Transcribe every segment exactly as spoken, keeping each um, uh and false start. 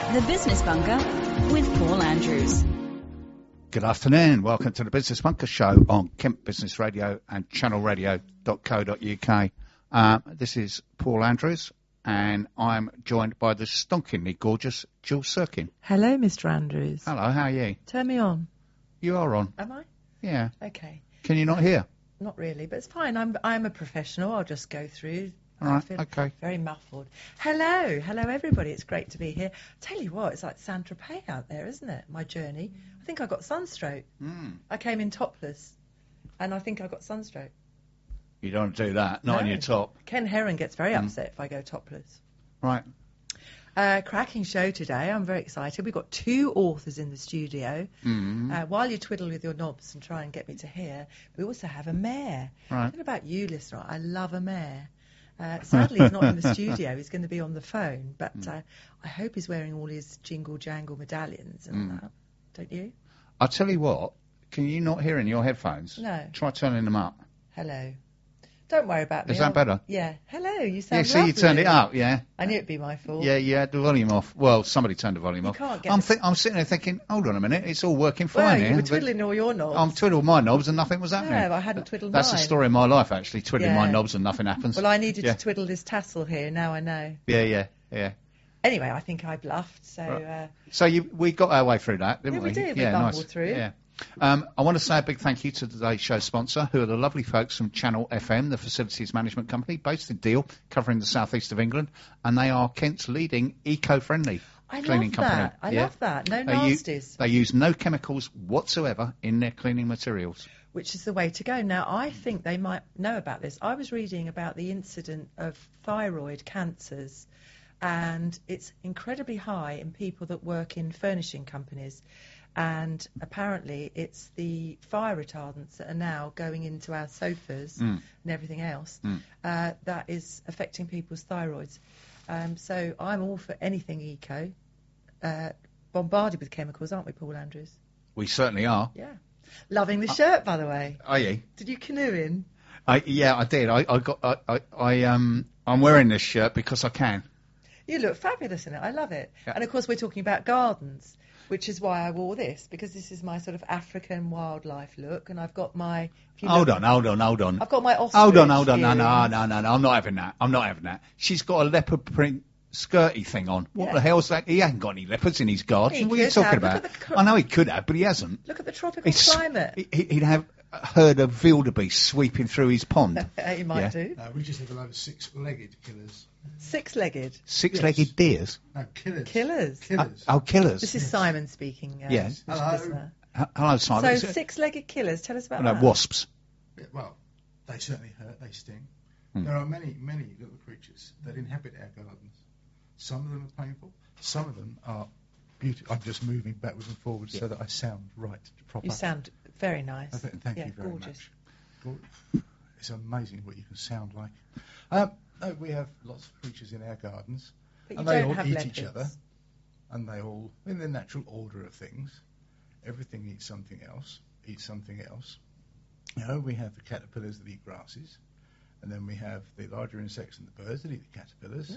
The Business Bunker with Paul Andrews. Good afternoon. Welcome to the Business Bunker Show on Kent Business Radio and channel radio dot co dot uk. Uh, this is Paul Andrews, and I'm joined by the stonkingly gorgeous Jill Sirkin. Hello, Mister Andrews. Hello, how are you? Turn me on. You are on. Am I? Yeah. Okay. Can you not hear? Not really, but it's fine. I'm I'm a professional. I'll just go through. All I right, feel okay. Very muffled. Hello, hello everybody. It's great to be here. Tell you what, it's like Saint-Tropez out there, isn't it? My journey. I think I got sunstroke. Mm. I came in topless, and I think I got sunstroke. You don't do that, not No. on your top. Ken Heron gets very Mm. upset if I go topless. Right. Uh, cracking show today. I'm very excited. We've got two authors in the studio. Mm. Uh, while you twiddle with your knobs and try and get me to hear, we also have a mayor. Right. I don't know about you, listener. I love a mayor. Uh, sadly, he's not in the studio. He's going to be on the phone. But Mm. uh, I hope he's wearing all his jingle jangle medallions and Mm. that. Don't you? I'll tell you what, can you not hear in your headphones? No. Try turning them up. Hello. Don't worry about me. Is that I'll- better? Yeah. Hello. You Yeah, sound see, you turned it lovely. up, yeah? I knew it'd be my fault. Yeah, you had the volume off. Well, somebody turned the volume You off. can't get I'm, the- thi- I'm sitting there thinking, hold on a minute, it's all working Well, fine you here. were but twiddling all your knobs. I'm twiddled my knobs and nothing was happening. No, I hadn't twiddled That's mine. the story of my life, actually, twiddling Yeah. my knobs and nothing happens. Well, I needed Yeah. to twiddle this tassel here. Now I know. Yeah, yeah, yeah. Anyway, I think I bluffed. So. Right. Uh, So you, we got our way through that, didn't Yeah, we we? did. We Yeah, bumbled nice. through. Yeah. Um, I want to say a big thank you to today's show sponsor, who are the lovely folks from Channel F M, the facilities management company based in Deal, covering the southeast of England, and they are Kent's leading eco-friendly I cleaning love company. that. I Yeah. love that. No They use, nasties, they use no chemicals whatsoever in their cleaning materials. which is the way to go. Now, I think they might know about this. I was reading about the incident of thyroid cancers, and it's incredibly high in people that work in furnishing companies. And apparently, it's the fire retardants that are now going into our sofas Mm. and everything else Mm. uh, that is affecting people's thyroids. Um, so I'm all for anything eco. Uh, bombarded with chemicals, aren't we, Paul Andrews? We certainly are. Yeah. Loving the shirt, by the way. Are you? Did you canoe in? I, yeah, I did. I, I got. I, I, I um. I'm wearing this shirt because I can. You look fabulous in it. I love it. Yeah. And of course, we're talking about gardens, which is why I wore this, because this is my sort of African wildlife look, and I've got my. if you Hold look- on, hold on, hold on. I've got my ostrich. Hold on, hold on. No, no, earrings. no, no, no. I'm not having that. I'm not having that. She's got a leopard print skirty thing on. What Yeah. the hell's that? He hasn't got any leopards in his garden. He What are you could talking have. Look about? at the cr- I know he could have, but he hasn't. Look at the tropical He's- climate. he- He'd have a herd of wildebeest sweeping through his pond. you might Yeah. do. No, we just have a load of six-legged killers. Six-legged Six-legged Yes. deers. No, killers. killers. Killers. Oh, killers. This is Yes. Simon speaking. Uh, Yes. Hello. listener. H- Hello, So Simon. six-legged killers. Tell us about no, that. wasps. Yeah, well, they certainly hurt. They sting. Hmm. There are many, many little creatures that inhabit our gardens. Some of them are painful. Some of them are beautiful. I'm just moving backwards and forwards so that I sound right, proper. You sound very nice. I think- Thank yeah, you very gorgeous. much. Gor- It's amazing what you can sound like. Um, no, we have lots of creatures in our gardens, But you and they don't all have eat leopards. each other, and they all, in the natural order of things, everything eats something else, eats something else. You know, we have the caterpillars that eat grasses, and then we have the larger insects and the birds that eat the caterpillars,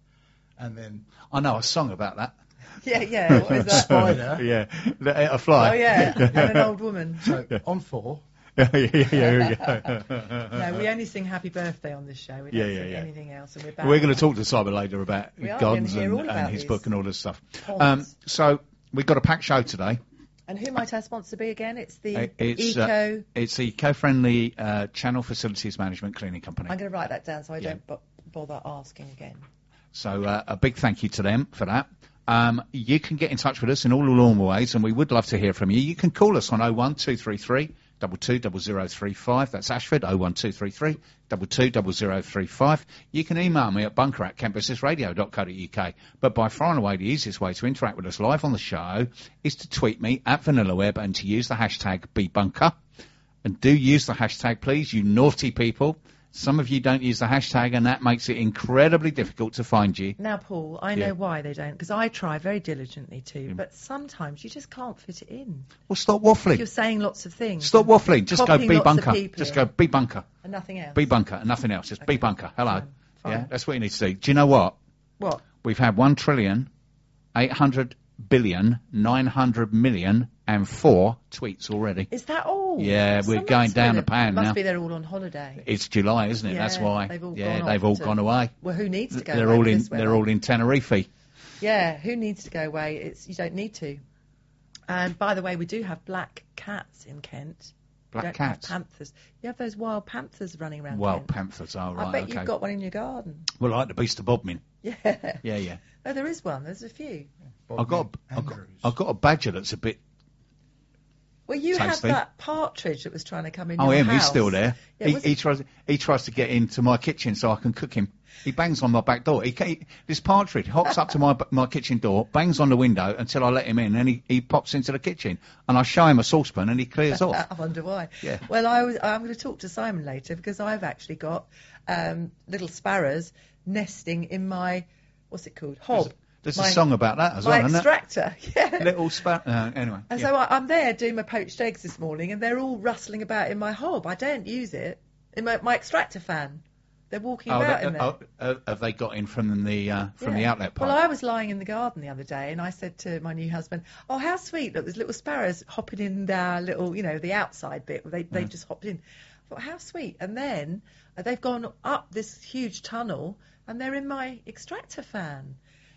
and then I know a song about that. Yeah, yeah. What is that? spider. Yeah, the- a fly. Oh, yeah. And an old woman. So on four, yeah, yeah, yeah, yeah. No, we only sing Happy Birthday on this show. We don't Yeah, yeah, sing yeah. anything else. And we're back. We're going to talk to Simon later about We are gardens gonna hear and, all about and his these book and all this stuff. ponds. Um, so we've got a packed show today. And who might our sponsor be again? It's the Uh, It's Eco. uh, it's the eco-friendly uh, Channel Facilities Management Cleaning Company. I'm going to write that down so I Yeah. don't bo- bother asking again. So uh, a big thank you to them for that. Um, you can get in touch with us in all the normal ways, and we would love to hear from you. You can call us on oh one two three three, two two zero zero three five. That's Ashford, oh one two three three, two two zero zero three five. You can email me at bunker at kent business radio dot co dot uk. But by far and away, the easiest way to interact with us live on the show is to tweet me at VanillaWeb and to use the hashtag BeBunker. And do use the hashtag, please, you naughty people. Some of you don't use the hashtag, and that makes it incredibly difficult to find you. Now, Paul, I know Yeah. why they don't, because I try very diligently to, but sometimes you just can't fit it in. Well, stop waffling. You're saying lots of things. Stop waffling. Just go Copying be lots of bunker. people Just in. go be bunker. And nothing else. Be bunker and nothing else. Just be Okay. bunker. Hello. Fine. Fine. Yeah, that's what you need to do. Do you know what? What? We've had one trillion eight hundred billion, nine hundred million, and four tweets already. Is that all? Yeah, we're Someone's going down been- the pan Must now. be they're all on holiday. It's July, isn't it? That's Yeah, why. they've all yeah, gone they've off all to- gone away. Well, who needs to go They're away all with in. this weather? They're all in Tenerife. Yeah, who needs to go away? It's you don't need to. And by the way, we do have black cats in Kent. Black we don't cats? have panthers. You have those wild panthers running around Wild Kent. panthers. Oh, right. I bet okay. you've got one in your garden. Well, like the beast of Bodmin. Yeah. Yeah, yeah. Oh, there is one. There's a few. I've got, a, I've, got, Andrews. I've got a badger that's a bit. Well, you Tasty. had that partridge that was trying to come in Oh, your him, house. he's still there. Yeah, he, was he it- tries. He tries to get into my kitchen so I can cook him. He bangs on my back door. He, ca- he this partridge hops up to my my kitchen door, bangs on the window until I let him in, and he, he pops into the kitchen, and I show him a saucepan, and he clears off. I wonder why. Yeah. Well, I was, I'm going to talk to Simon later because I've actually got um, little sparrows nesting in my, what's it called? Hob. There's my, a song about that as my well, isn't extractor. Yeah. it? Little sparrow. Uh, anyway. And yeah. so I, I'm there doing my poached eggs this morning, and they're all rustling about in my hob. I don't use it. In my, my extractor fan. They're walking Oh, about they- in there. oh, uh, have they got in from the uh, from the Yeah. outlet pipe? Well, I was lying in the garden the other day, and I said to my new husband, "Oh, how sweet! Look, there's little sparrows hopping in their little, you know, the outside bit. They they Mm. just hopped in. I thought, how sweet! And then uh, they've gone up this huge tunnel, and they're in my extractor fan.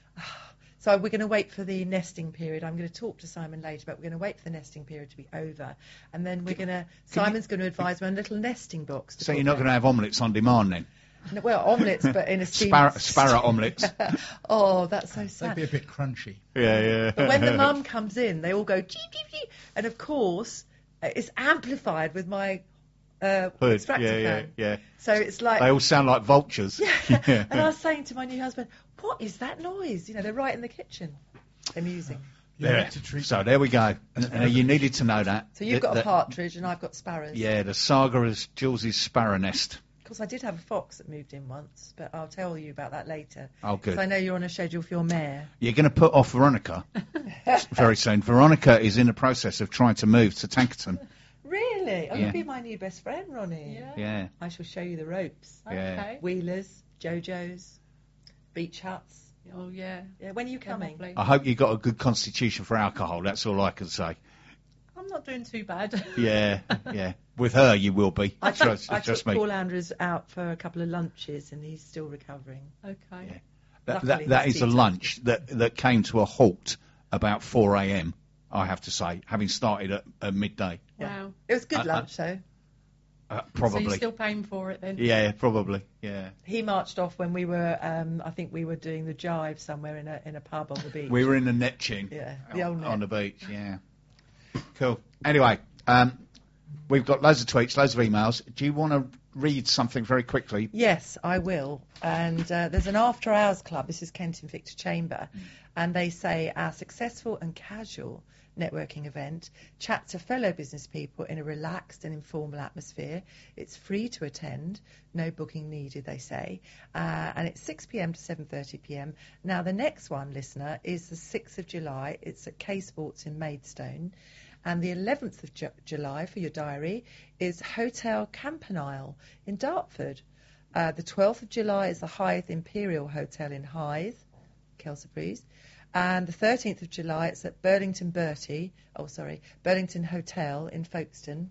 So we're going to wait for the nesting period. I'm going to talk to Simon later, but we're going to wait for the nesting period to be over, and then we're going to. Simon's going to advise me on a little nesting box. To so put you're not them. going to have omelettes on demand then? No, well, omelettes, but in a steam. Sparrow, sparrow omelettes. Oh, that's so They'd sad. be a bit crunchy. Yeah, yeah. But when the mum comes in, they all go cheep, cheep, cheep. And of course, uh, it's amplified with my uh, Hood. extractor Yeah, yeah, fan. yeah. So it's like. They all sound like vultures. Yeah. And I was saying to my new husband, what is that noise? You know, they're right in the kitchen. They're musing. You There. need to treat So there we go. And, and you needed to know that. So you've The- got the- a partridge and I've got sparrows. Yeah, the saga is Jules' sparrow nest. Of course, I did have a fox that moved in once, but I'll tell you about that later. Oh, good. 'Cause I know you're on a schedule for your mare. You're going to put off Veronica very soon. Veronica is in the process of trying to move to Tankerton. Really? Oh, Yeah. you'll be my new best friend, Ronnie. Yeah. Yeah. I shall show you the ropes. Yeah. Okay. Wheelers, Jojo's, beach huts. Oh, yeah. Yeah, when are you They're coming? lovely. I hope you got a good constitution for alcohol. That's all I can say. I'm not doing too bad. Yeah, yeah. With her, you will be. I took, Trust, I trust took me. Paul Andrews out for a couple of lunches and he's still recovering. Okay. Yeah. That, Luckily, that, that he's is a detoxed. lunch that, that came to a halt about four a.m., I have to say, having started at, at midday. Yeah. Wow. It was good I- I- lunch, though. Uh, So probably. you're still paying for it then? Yeah, probably. Yeah. He marched off when we were, um, I think we were doing the jive somewhere in a in a pub on the beach. We were in the Netchin. Yeah, the old on, net. on the beach, yeah. Cool. Anyway, um, we've got loads of tweets, loads of emails. Do you want to read something very quickly? Yes, I will. And uh, there's an after hours club. This is Kent Invicta Chamber. And they say our successful and casual networking event, chat to fellow business people in a relaxed and informal atmosphere. It's free to attend, no booking needed, they say. Uh, and it's six p.m. to seven thirty p.m. Now, the next one, listener, is the sixth of July. It's at K Sports in Maidstone. And the eleventh of Ju- July, for your diary, is Hotel Campanile in Dartford. Uh, the twelfth of July is the Hythe Imperial Hotel in Hythe, Kelsey. And the thirteenth of July, it's at Burlington Bertie, oh, sorry, Burlington Hotel in Folkestone.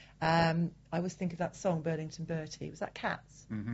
Um, I always think of that song, Burlington Bertie. Was that Cats? Mm-hmm.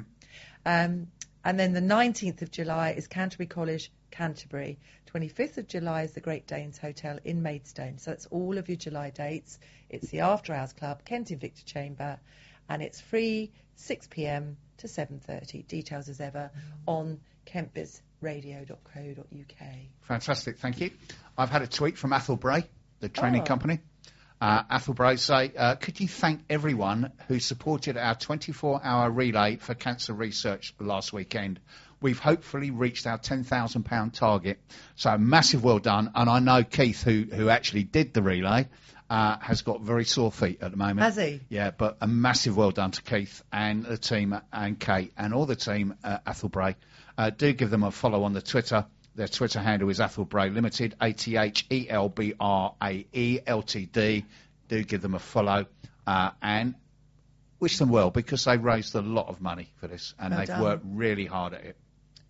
Um, and then the nineteenth of July is Canterbury College, Canterbury. twenty-fifth of July is the Great Danes Hotel in Maidstone. So that's all of your July dates. It's the After Hours Club, Kent Invicta Chamber, and it's free, six p.m. to seven thirty. Details as ever on kentbiz radio dot co dot uk. Fantastic, thank you. I've had a tweet from Athol Bray, the training Oh. company. Uh, Athol Bray say, uh, could you thank everyone who supported our twenty-four hour relay for cancer research last weekend? We've hopefully reached our ten thousand pound target. So massive well done. And I know Keith, who, who actually did the relay, uh, has got very sore feet at the moment. Has he? Yeah, but a massive well done to Keith and the team and Kate and all the team at Athol Bray. Uh, do give them a follow on the Twitter. Their Twitter handle is Athol Bray Limited, A T H E L B R A E L T D. Do give them a follow uh, and wish them well because they raised a lot of money for this and Well they've done. worked really hard at it.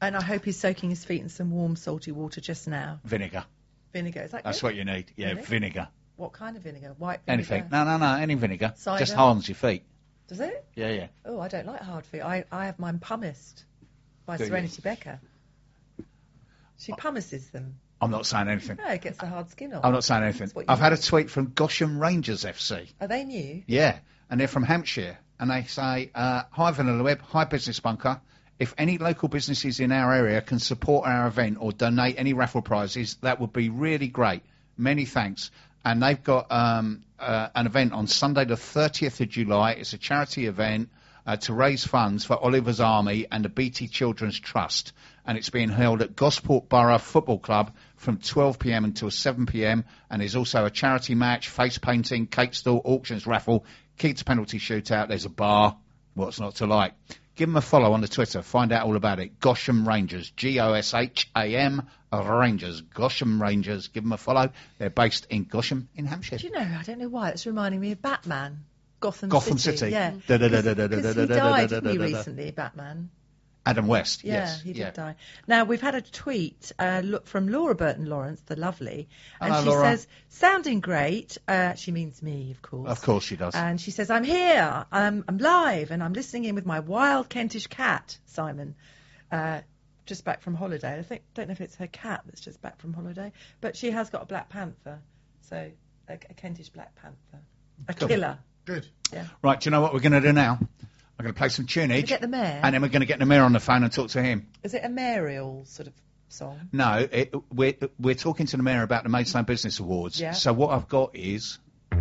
And I hope he's soaking his feet in some warm, salty water just now. Vinegar. Vinegar, is that That's good? what you need. Yeah, Really? vinegar. What kind of vinegar? White vinegar? Anything. No, no, no. Any vinegar. Cider? Just hardens your feet. Does it? Yeah, yeah. Oh, I don't like hard feet. I, I have mine pumiced by Do you? Serenity Becker. She pumices them. I'm not saying anything. No, it gets the hard skin off. I'm not saying anything. That's what you I've had a do. tweet from Gosham Rangers F C. Are they new? Yeah, and they're from Hampshire, and they say, uh, "Hi Vanilla Web, hi Business Bunker. If any local businesses in our area can support our event or donate any raffle prizes, that would be really great. Many thanks." And they've got um, uh, an event on Sunday the thirtieth of July. It's a charity event uh, to raise funds for Oliver's Army and the B T Children's Trust. And it's being held at Gosport Borough Football Club from twelve p m until seven p m. And there's also a charity match, face painting, cake stall, auctions, raffle, kids penalty shootout. There's a bar. What's not to like? Give them a follow on the Twitter. Find out all about it. Gosham Rangers. G O S H A M Rangers. Gosham Rangers. Give them a follow. They're based in Gosham in Hampshire. Do you know, I don't know why, it's reminding me of Batman. Gotham, Gotham City. City. Yeah. Da, da, da, da, da, Because da, he da, da, died, da, didn't he, da, da, da. recently, Batman? Adam West. Yeah, yes. he did yeah. die. Now, we've had a tweet uh, look, from Laura Burton Lawrence, the lovely, and Hello, she Laura. says, sounding great. Uh, she means me, of course. Of course she does. And she says, I'm here, I'm, I'm live, and I'm listening in with my wild Kentish cat, Simon, uh, just back from holiday. I think don't know if it's her cat that's just back from holiday, but she has got a black panther, so a, a Kentish black panther, a Cool. killer. Good. Yeah. Right, do you know what we're going to do now? I'm going to play some tunage. Get the mayor. And then we're going to get the mayor on the phone and talk to him. Is it a mayoral sort of song? No, it, we're, we're talking to the mayor about the Maidstone Business Awards. Yeah. So what I've got is... Come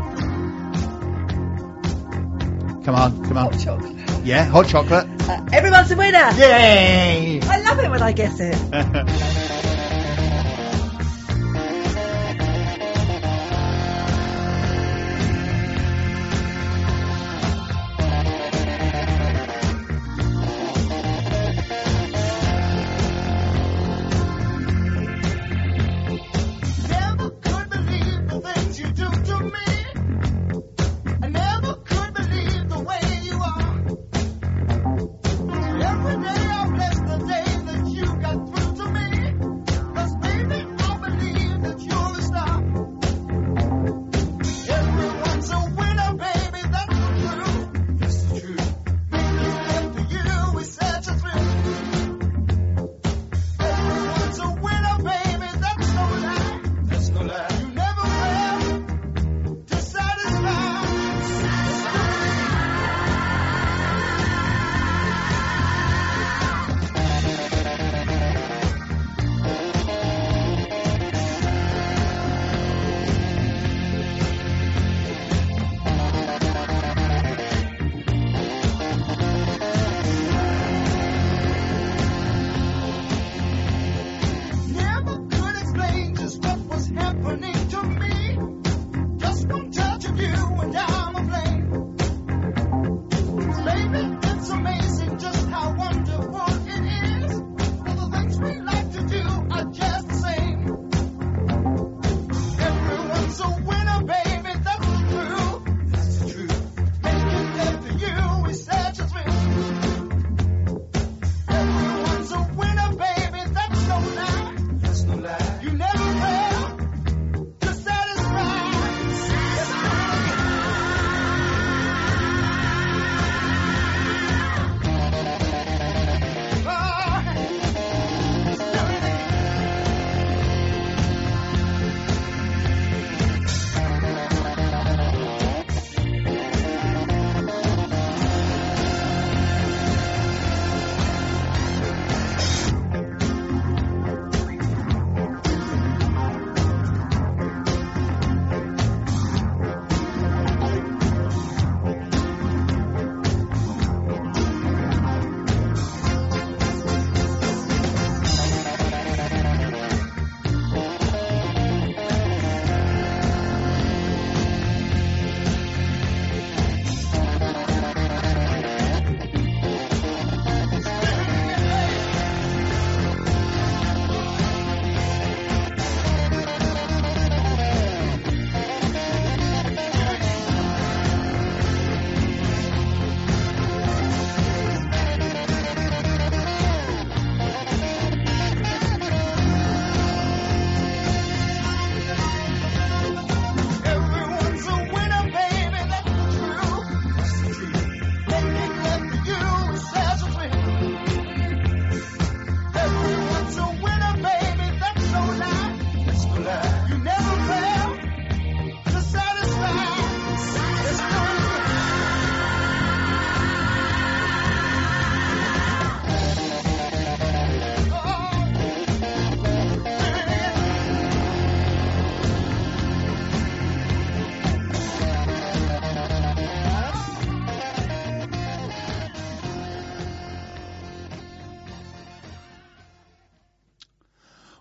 on, come on. Hot chocolate. Yeah, hot chocolate. Uh, everyone's a winner. Yay! I love it when I guess it. Never could believe the things you do to me. I never could believe the way you are. Every day I bless the day that you got through to me.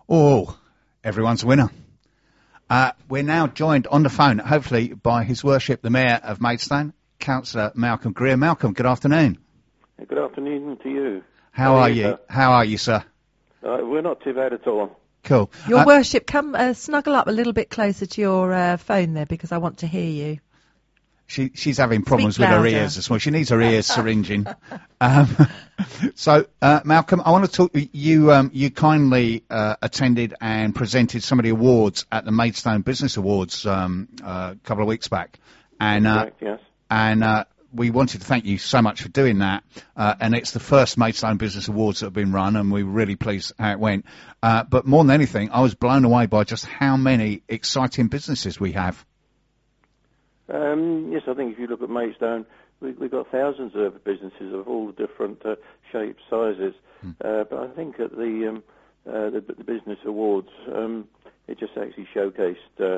Oh, everyone's a winner. Uh, we're now joined on the phone, hopefully, by His Worship the Mayor of Maidstone, Councillor Malcolm Greer. Malcolm, good afternoon. Good afternoon to you. How are you? How are you, sir? Uh, we're not too bad at all. Cool. Your Uh, Worship, come uh, snuggle up a little bit closer to your uh, phone there because I want to hear you. She, she's having problems with her louder. ears this morning. She needs her ears syringing. Um, so, uh, Malcolm, I want to talk. You um, you kindly uh, attended and presented some of the awards at the Maidstone Business Awards um, uh, a couple of weeks back, and uh, Correct, yes. and uh, we wanted to thank you so much for doing that. Uh, and it's the first Maidstone Business Awards that have been run, and we're really pleased how it went. Uh, but more than anything, I was blown away by just how many exciting businesses we have. Um, yes, I think if you look at Maidstone, we, we've got thousands of businesses of all different uh, shapes, sizes. Mm. Uh, but I think at the, um, uh, the, the Business Awards, um, it just actually showcased uh,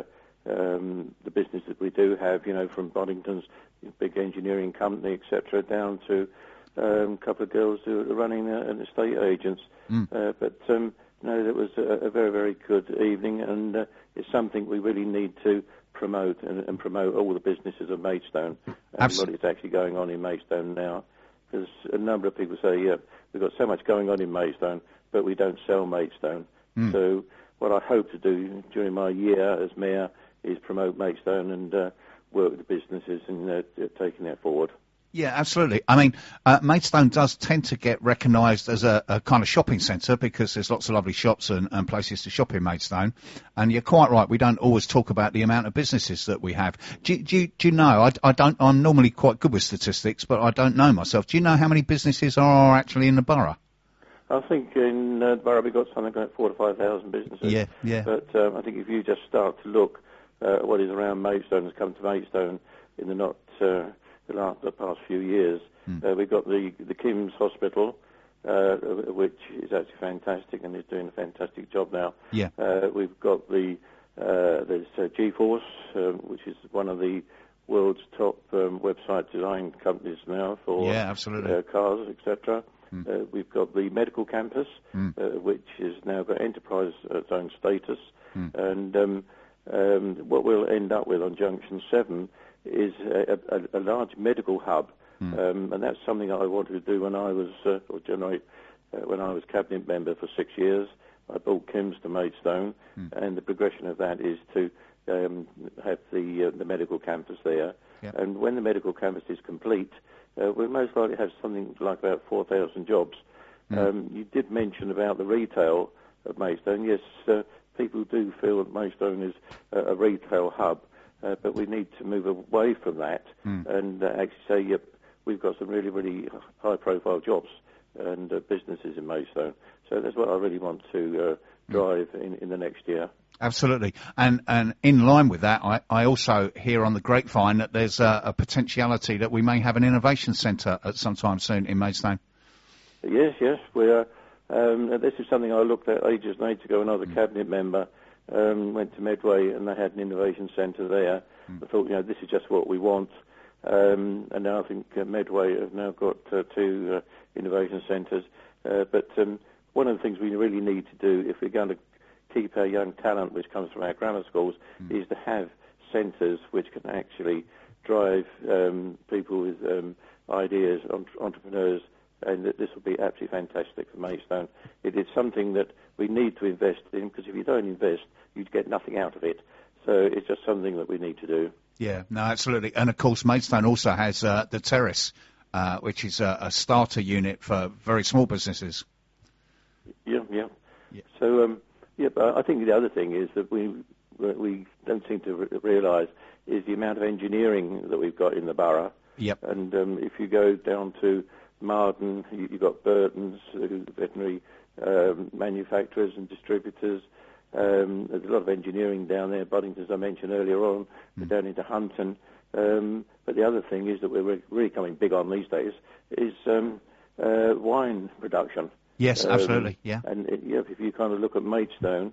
um, the business that we do have, you know, from Boddington's big engineering company, et cetera, down to um, a couple of girls who are running uh, an estate agents. Mm. Uh, but um, no, it was a, a very, very good evening, and uh, it's something we really need to promote and, and promote all the businesses of Maidstone and Absolutely. what is actually going on in Maidstone now. Because a number of people say, yeah, we've got so much going on in Maidstone, but we don't sell Maidstone. Mm. So what I hope to do during my year as Mayor is promote Maidstone and uh, work with the businesses and uh, taking that forward. Yeah, absolutely. I mean, uh, Maidstone does tend to get recognised as a, a kind of shopping centre because there's lots of lovely shops and, and places to shop in Maidstone. And you're quite right, we don't always talk about the amount of businesses that we have. Do, do, you- do you know, I, I don't, I'm normally quite good with statistics, but I don't know myself. Do you know how many businesses are actually in the borough? I think in uh, Borough we've got something like four to five thousand businesses. Yeah, yeah. But um, I think if you just start to look uh, at what is around Maidstone, has come to Maidstone in the not... Uh, The, last, the past few years. Mm. Uh, we've got the the Kim's Hospital, uh, which is actually fantastic and is doing a fantastic job now. Yeah. Uh, we've got the uh, there's uh, G-Force, um, which is one of the world's top um, website design companies now for yeah, absolutely. Uh, cars, et cetera. Mm. Uh, we've got the Medical Campus, mm. uh, which has now got enterprise uh, zone status, mm. and um, um, what we'll end up with on Junction seven is a, a, a large medical hub, mm. um, and that's something I wanted to do when I was, uh, or generate, uh, when I was cabinet member for six years. I brought Kim's to Maidstone, mm. and the progression of that is to um, have the uh, the medical campus there. Yep. And when the medical campus is complete, uh, we'll most likely have something like about four thousand jobs. Mm. Um, you did mention about the retail of Maidstone. Yes, uh, people do feel that Maidstone is a, a retail hub. Uh, but we need to move away from that mm. and uh, actually say, yep, we've got some really, really high-profile jobs and uh, businesses in Maidstone. So that's what I really want to uh, drive mm. in, in the next year. Absolutely. And and in line with that, I, I also hear on the grapevine that there's a, a potentiality that we may have an innovation centre at some time soon in Maidstone. Yes, yes. We're, um, this is something I looked at ages and ages ago when I was a mm. cabinet member. Um, went to Medway and they had an innovation centre there. Mm. I thought, you know, this is just what we want. Um, and now I think uh, Medway have now got uh, two uh, innovation centres. Uh, but um, one of the things we really need to do if we're going to keep our young talent, which comes from our grammar schools, mm. is to have centres which can actually drive um, people with um, ideas, entre- entrepreneurs, and that this will be absolutely fantastic for Maidstone. It is something that we need to invest in, because if you don't invest, you'd get nothing out of it. So it's just something that we need to do. Yeah, no, absolutely. And of course, Maidstone also has uh, the Terrace, uh, which is a, a starter unit for very small businesses. Yeah, yeah. yeah. So, um, yeah, but I think the other thing is that we we don't seem to re- realise is the amount of engineering that we've got in the borough. Yep. And um, if you go down to Marden, you, you've got Burton's, uh, veterinary um, manufacturers and distributors. Um, there's a lot of engineering down there. Boddington, as I mentioned earlier on, mm. we're down into Hunton. Um, but the other thing is that we're re- really coming big on these days is um, uh, wine production. Yes, um, absolutely. Yeah. And it, yeah, if you kind of look at Maidstone,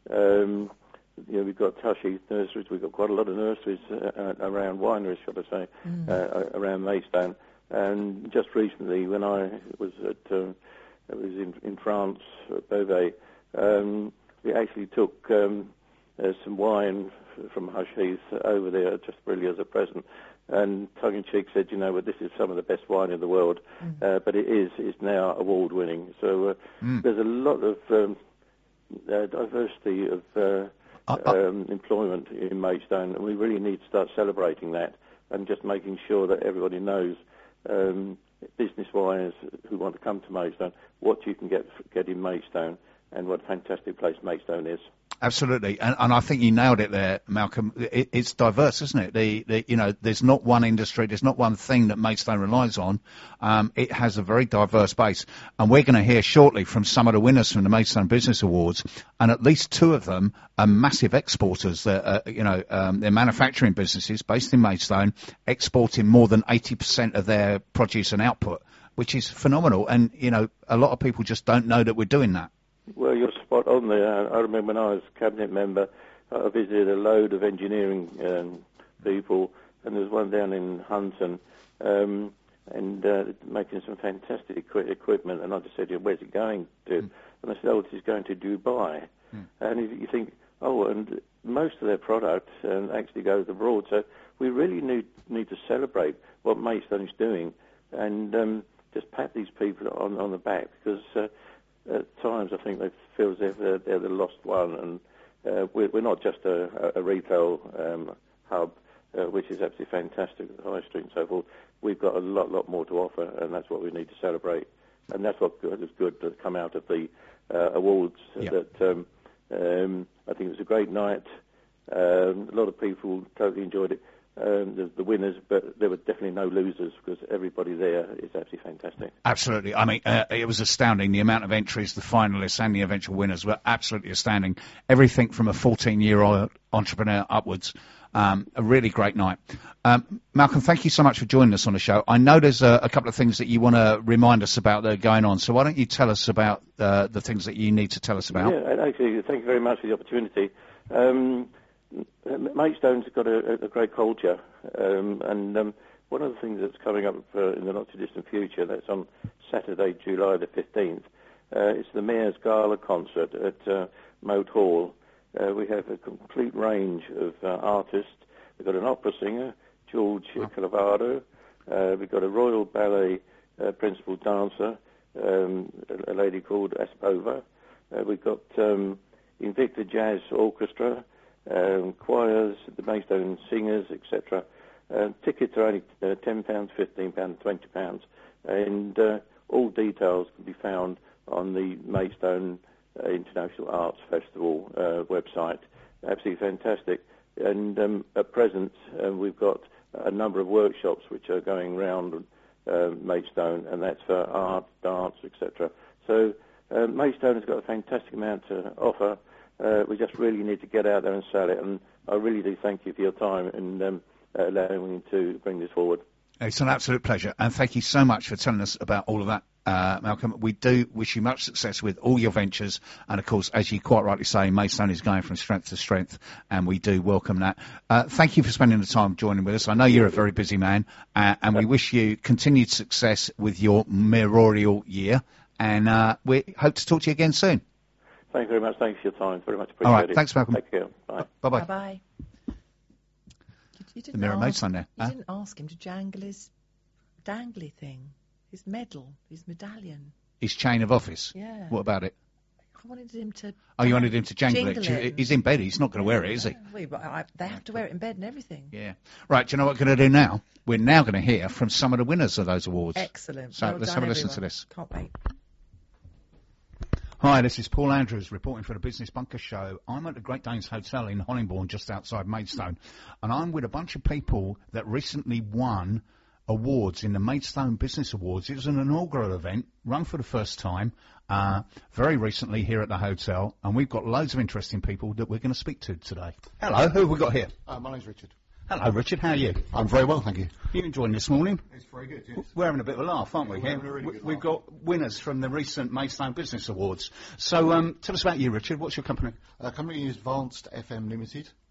um, you know, we've got Tushy nurseries. We've got quite a lot of nurseries uh, around wineries, shall I say, mm. uh, around Maidstone. And just recently, when I was at, uh, I was in, in France at Beauvais, um, we actually took um, uh, some wine f- from Hush Heath over there just really as a present. And tongue-in-cheek said, you know, well, this is some of the best wine in the world, mm. uh, but it is is now award-winning. So uh, mm. there's a lot of um, uh, diversity of uh, uh, um, employment in Maidstone, and we really need to start celebrating that and just making sure that everybody knows, um, business-wise, who want to come to Maidstone, what you can get get in Maidstone, and what a fantastic place Maidstone is. Absolutely, and, and I think you nailed it there, Malcolm. It, it's diverse, isn't it? The, the, you know, there's not one industry, there's not one thing that Maidstone relies on. Um, it has a very diverse base, and we're going to hear shortly from some of the winners from the Maidstone Business Awards, and at least two of them are massive exporters. They're, uh, you know, um, they're manufacturing businesses based in Maidstone, exporting more than eighty percent of their produce and output, which is phenomenal. And you know, a lot of people just don't know that we're doing that. Well, you're spot on there. I remember when I was cabinet member, I visited a load of engineering um, people, and there was one down in Hunton, um, and uh, making some fantastic equi- equipment. And I just said, "Where's it going to?" Mm. And I said, "Oh, it's going to Dubai." Mm. And you, you think, "Oh," and most of their product um, actually goes abroad. So we really need need to celebrate what Maidstone is doing, and um, just pat these people on on the back, because. Uh, At times, I think they feel as if they're, they're the lost one, and uh, we're, we're not just a, a retail um, hub, uh, which is absolutely fantastic, the high street and so forth. We've got a lot, lot more to offer, and that's what we need to celebrate. And that's what is good to come out of the uh, awards. Yep. That um, um, I think it was a great night. Um, a lot of people totally enjoyed it. Um, the, the winners, but there were definitely no losers, because everybody there is absolutely fantastic. Absolutely. I mean, uh, it was astounding. The amount of entries, the finalists and the eventual winners were absolutely astounding. Everything from a fourteen-year-old entrepreneur upwards. Um, a really great night. Um, Malcolm, thank you so much for joining us on the show. I know there's a, a couple of things that you want to remind us about that are going on, so why don't you tell us about uh, the things that you need to tell us about? Yeah, actually, thank you very much for the opportunity. Um, Maidstone's got a, a great culture, um, and um, one of the things that's coming up uh, in the not-too-distant future, that's on Saturday, July the fifteenth, uh, it's the Mayor's Gala concert at uh, Moat Hall. Uh, we have a complete range of uh, artists. We've got an opera singer, George oh. Calavado. Uh, we've got a Royal Ballet uh, principal dancer, um, a, a lady called Aspova. Uh, we've got um, Invicta Jazz Orchestra, Um, choirs, the Maidstone Singers, et cetera. Uh, tickets are only uh, ten pounds, fifteen pounds, twenty pounds, and uh, all details can be found on the Maidstone uh, International Arts Festival uh, website. Absolutely fantastic. And um, at present, uh, we've got a number of workshops which are going round uh, Maidstone, and that's for art, dance, et cetera. So uh, Maidstone has got a fantastic amount to offer. Uh, we just really need to get out there and sell it, and I really do thank you for your time and um, uh, allowing me to bring this forward. It's an absolute pleasure, and thank you so much for telling us about all of that, uh, Malcolm. We do wish you much success with all your ventures, and of course, as you quite rightly say, Maidstone is going from strength to strength, and we do welcome that. Uh, thank you for spending the time joining with us. I know you're a very busy man, uh, and we wish you continued success with your mayoral year, and uh, we hope to talk to you again soon. Thank you very much. Thanks for your time. Very much appreciated. All right. Thanks, Malcolm. Take care. Bye. Bye-bye. Bye-bye. You, you didn't the Mirror ask, Maidstone there. You Huh? didn't ask him to jangle his dangly thing, his medal, his medallion. His chain of office? Yeah. What about it? I wanted him to... Oh, you wanted him to jangle, jingle it. it. He's in bed. He's not going to wear it, is he? Well, but I, they have to wear it in bed and everything. Yeah. Right, do you know what we're going to do now? We're now going to hear from some of the winners of those awards. Excellent. So Well let's done, have a listen everyone. to this. Can't wait. Hi, this is Paul Andrews reporting for the Business Bunker Show. I'm at the Great Danes Hotel in Hollingbourne, just outside Maidstone, and I'm with a bunch of people that recently won awards in the Maidstone Business Awards. It was an inaugural event, run for the first time, uh, very recently here at the hotel, and we've got loads of interesting people that we're going to speak to today. Hello, who have we got here? Uh, my name's Richard. Hello, Richard, how are you? I'm very well, thank you. You enjoying this morning? It's very good, yes. We're having a bit of a laugh, aren't we? We're here? having a really We- good We've laugh. got winners from the recent Maidstone Business Awards. So um, tell us about you, Richard. What's your company? Our company is Advanced F M Limited.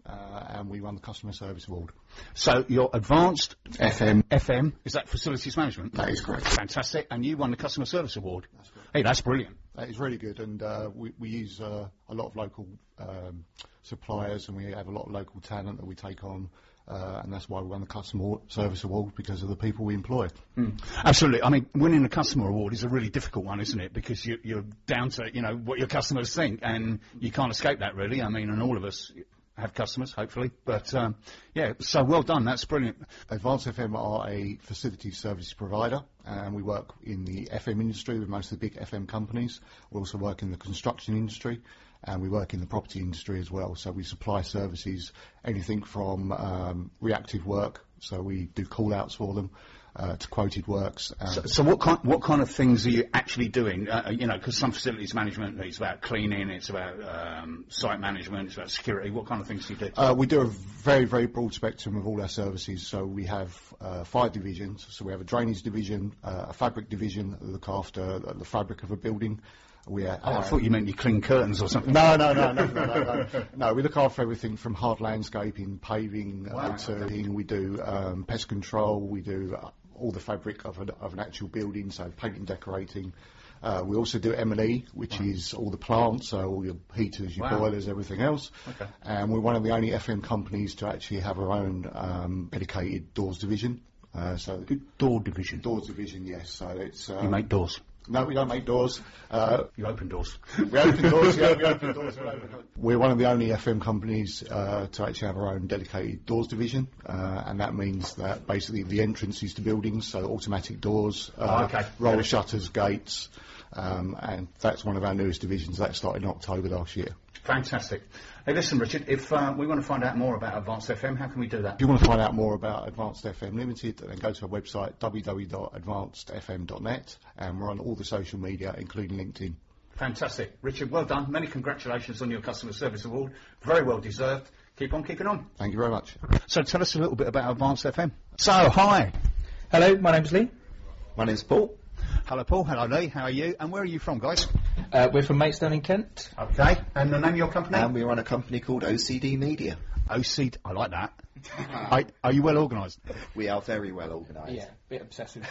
uh, and we won the Customer Service Award. So you're advanced F M. F M, is that facilities management? That is correct. Fantastic. And you won the Customer Service Award. That's correct. Hey, that's brilliant. That is really good, and uh, we, we use uh, a lot of local um, suppliers, and we have a lot of local talent that we take on, uh, and that's why we won the Customer Service Award, because of the people we employ. Mm. Absolutely. I mean, winning a customer award is a really difficult one, isn't it? Because you, you're down to, you know, what your customers think, and you can't escape that, really. I mean, and all of us have customers, hopefully. But, um, yeah, so well done. That's brilliant. Advanced F M are a facilities service provider, and we work in the F M industry with most of the big F M companies. We also work in the construction industry, and we work in the property industry as well. So we supply services, anything from um, reactive work, so we do call-outs for them, uh, to quoted works. Um, So, so what kind what kind of things are you actually doing? Uh, you know, because some facilities management, it's about cleaning, it's about um, site management, it's about security. What kind of things do you do? Uh, we do a very, very broad spectrum of all our services. So we have uh, five divisions. So we have a drainage division, uh, a fabric division that look after the, the fabric of a building. We are, Oh, I thought you meant you clean curtains or something. No, no, no, no, no, no, no. No, we look after everything from hard landscaping, paving, Wow, uh, to we do um, pest control, we do uh, all the fabric of an, of an actual building, so painting, decorating. Uh, we also do M and E, which Wow. is all the plants, so all your heaters, your Wow. boilers, everything else. Okay. And we're one of the only F M companies to actually have our own um, dedicated doors division. Uh, so Door division. doors division, yes. So it's uh, You make doors. no, we don't make doors. Uh, You open doors. we open doors, yeah, we open doors. We open doors. We're one of the only F M companies uh, to actually have our own dedicated doors division, uh, and that means that basically the entrances to buildings, so automatic doors, uh, Oh, okay. roller shutters, gates, um, and that's one of our newest divisions. That started in October last year. Fantastic. Hey, listen, Richard, if uh, we want to find out more about Advanced F M, how can we do that? If you want to find out more about Advanced F M Limited, then go to our website w w w dot advanced f m dot net, and we're on all the social media, including LinkedIn. Fantastic. Richard, well done. Many congratulations on your Customer Service Award. Very well deserved. Keep on keeping on. Thank you very much. So tell us a little bit about Advanced F M. So, hi. Hello, my name's Lee. My name's Paul. Hello, Paul. Hello, Lee. How are you? And where are you from, guys? Uh, we're from Maidstone in Kent. Okay. And the name of your company? And we run a company called O C D Media. O C D. I like that. are, are you well organised? We are very well organised. Yeah, bit obsessive.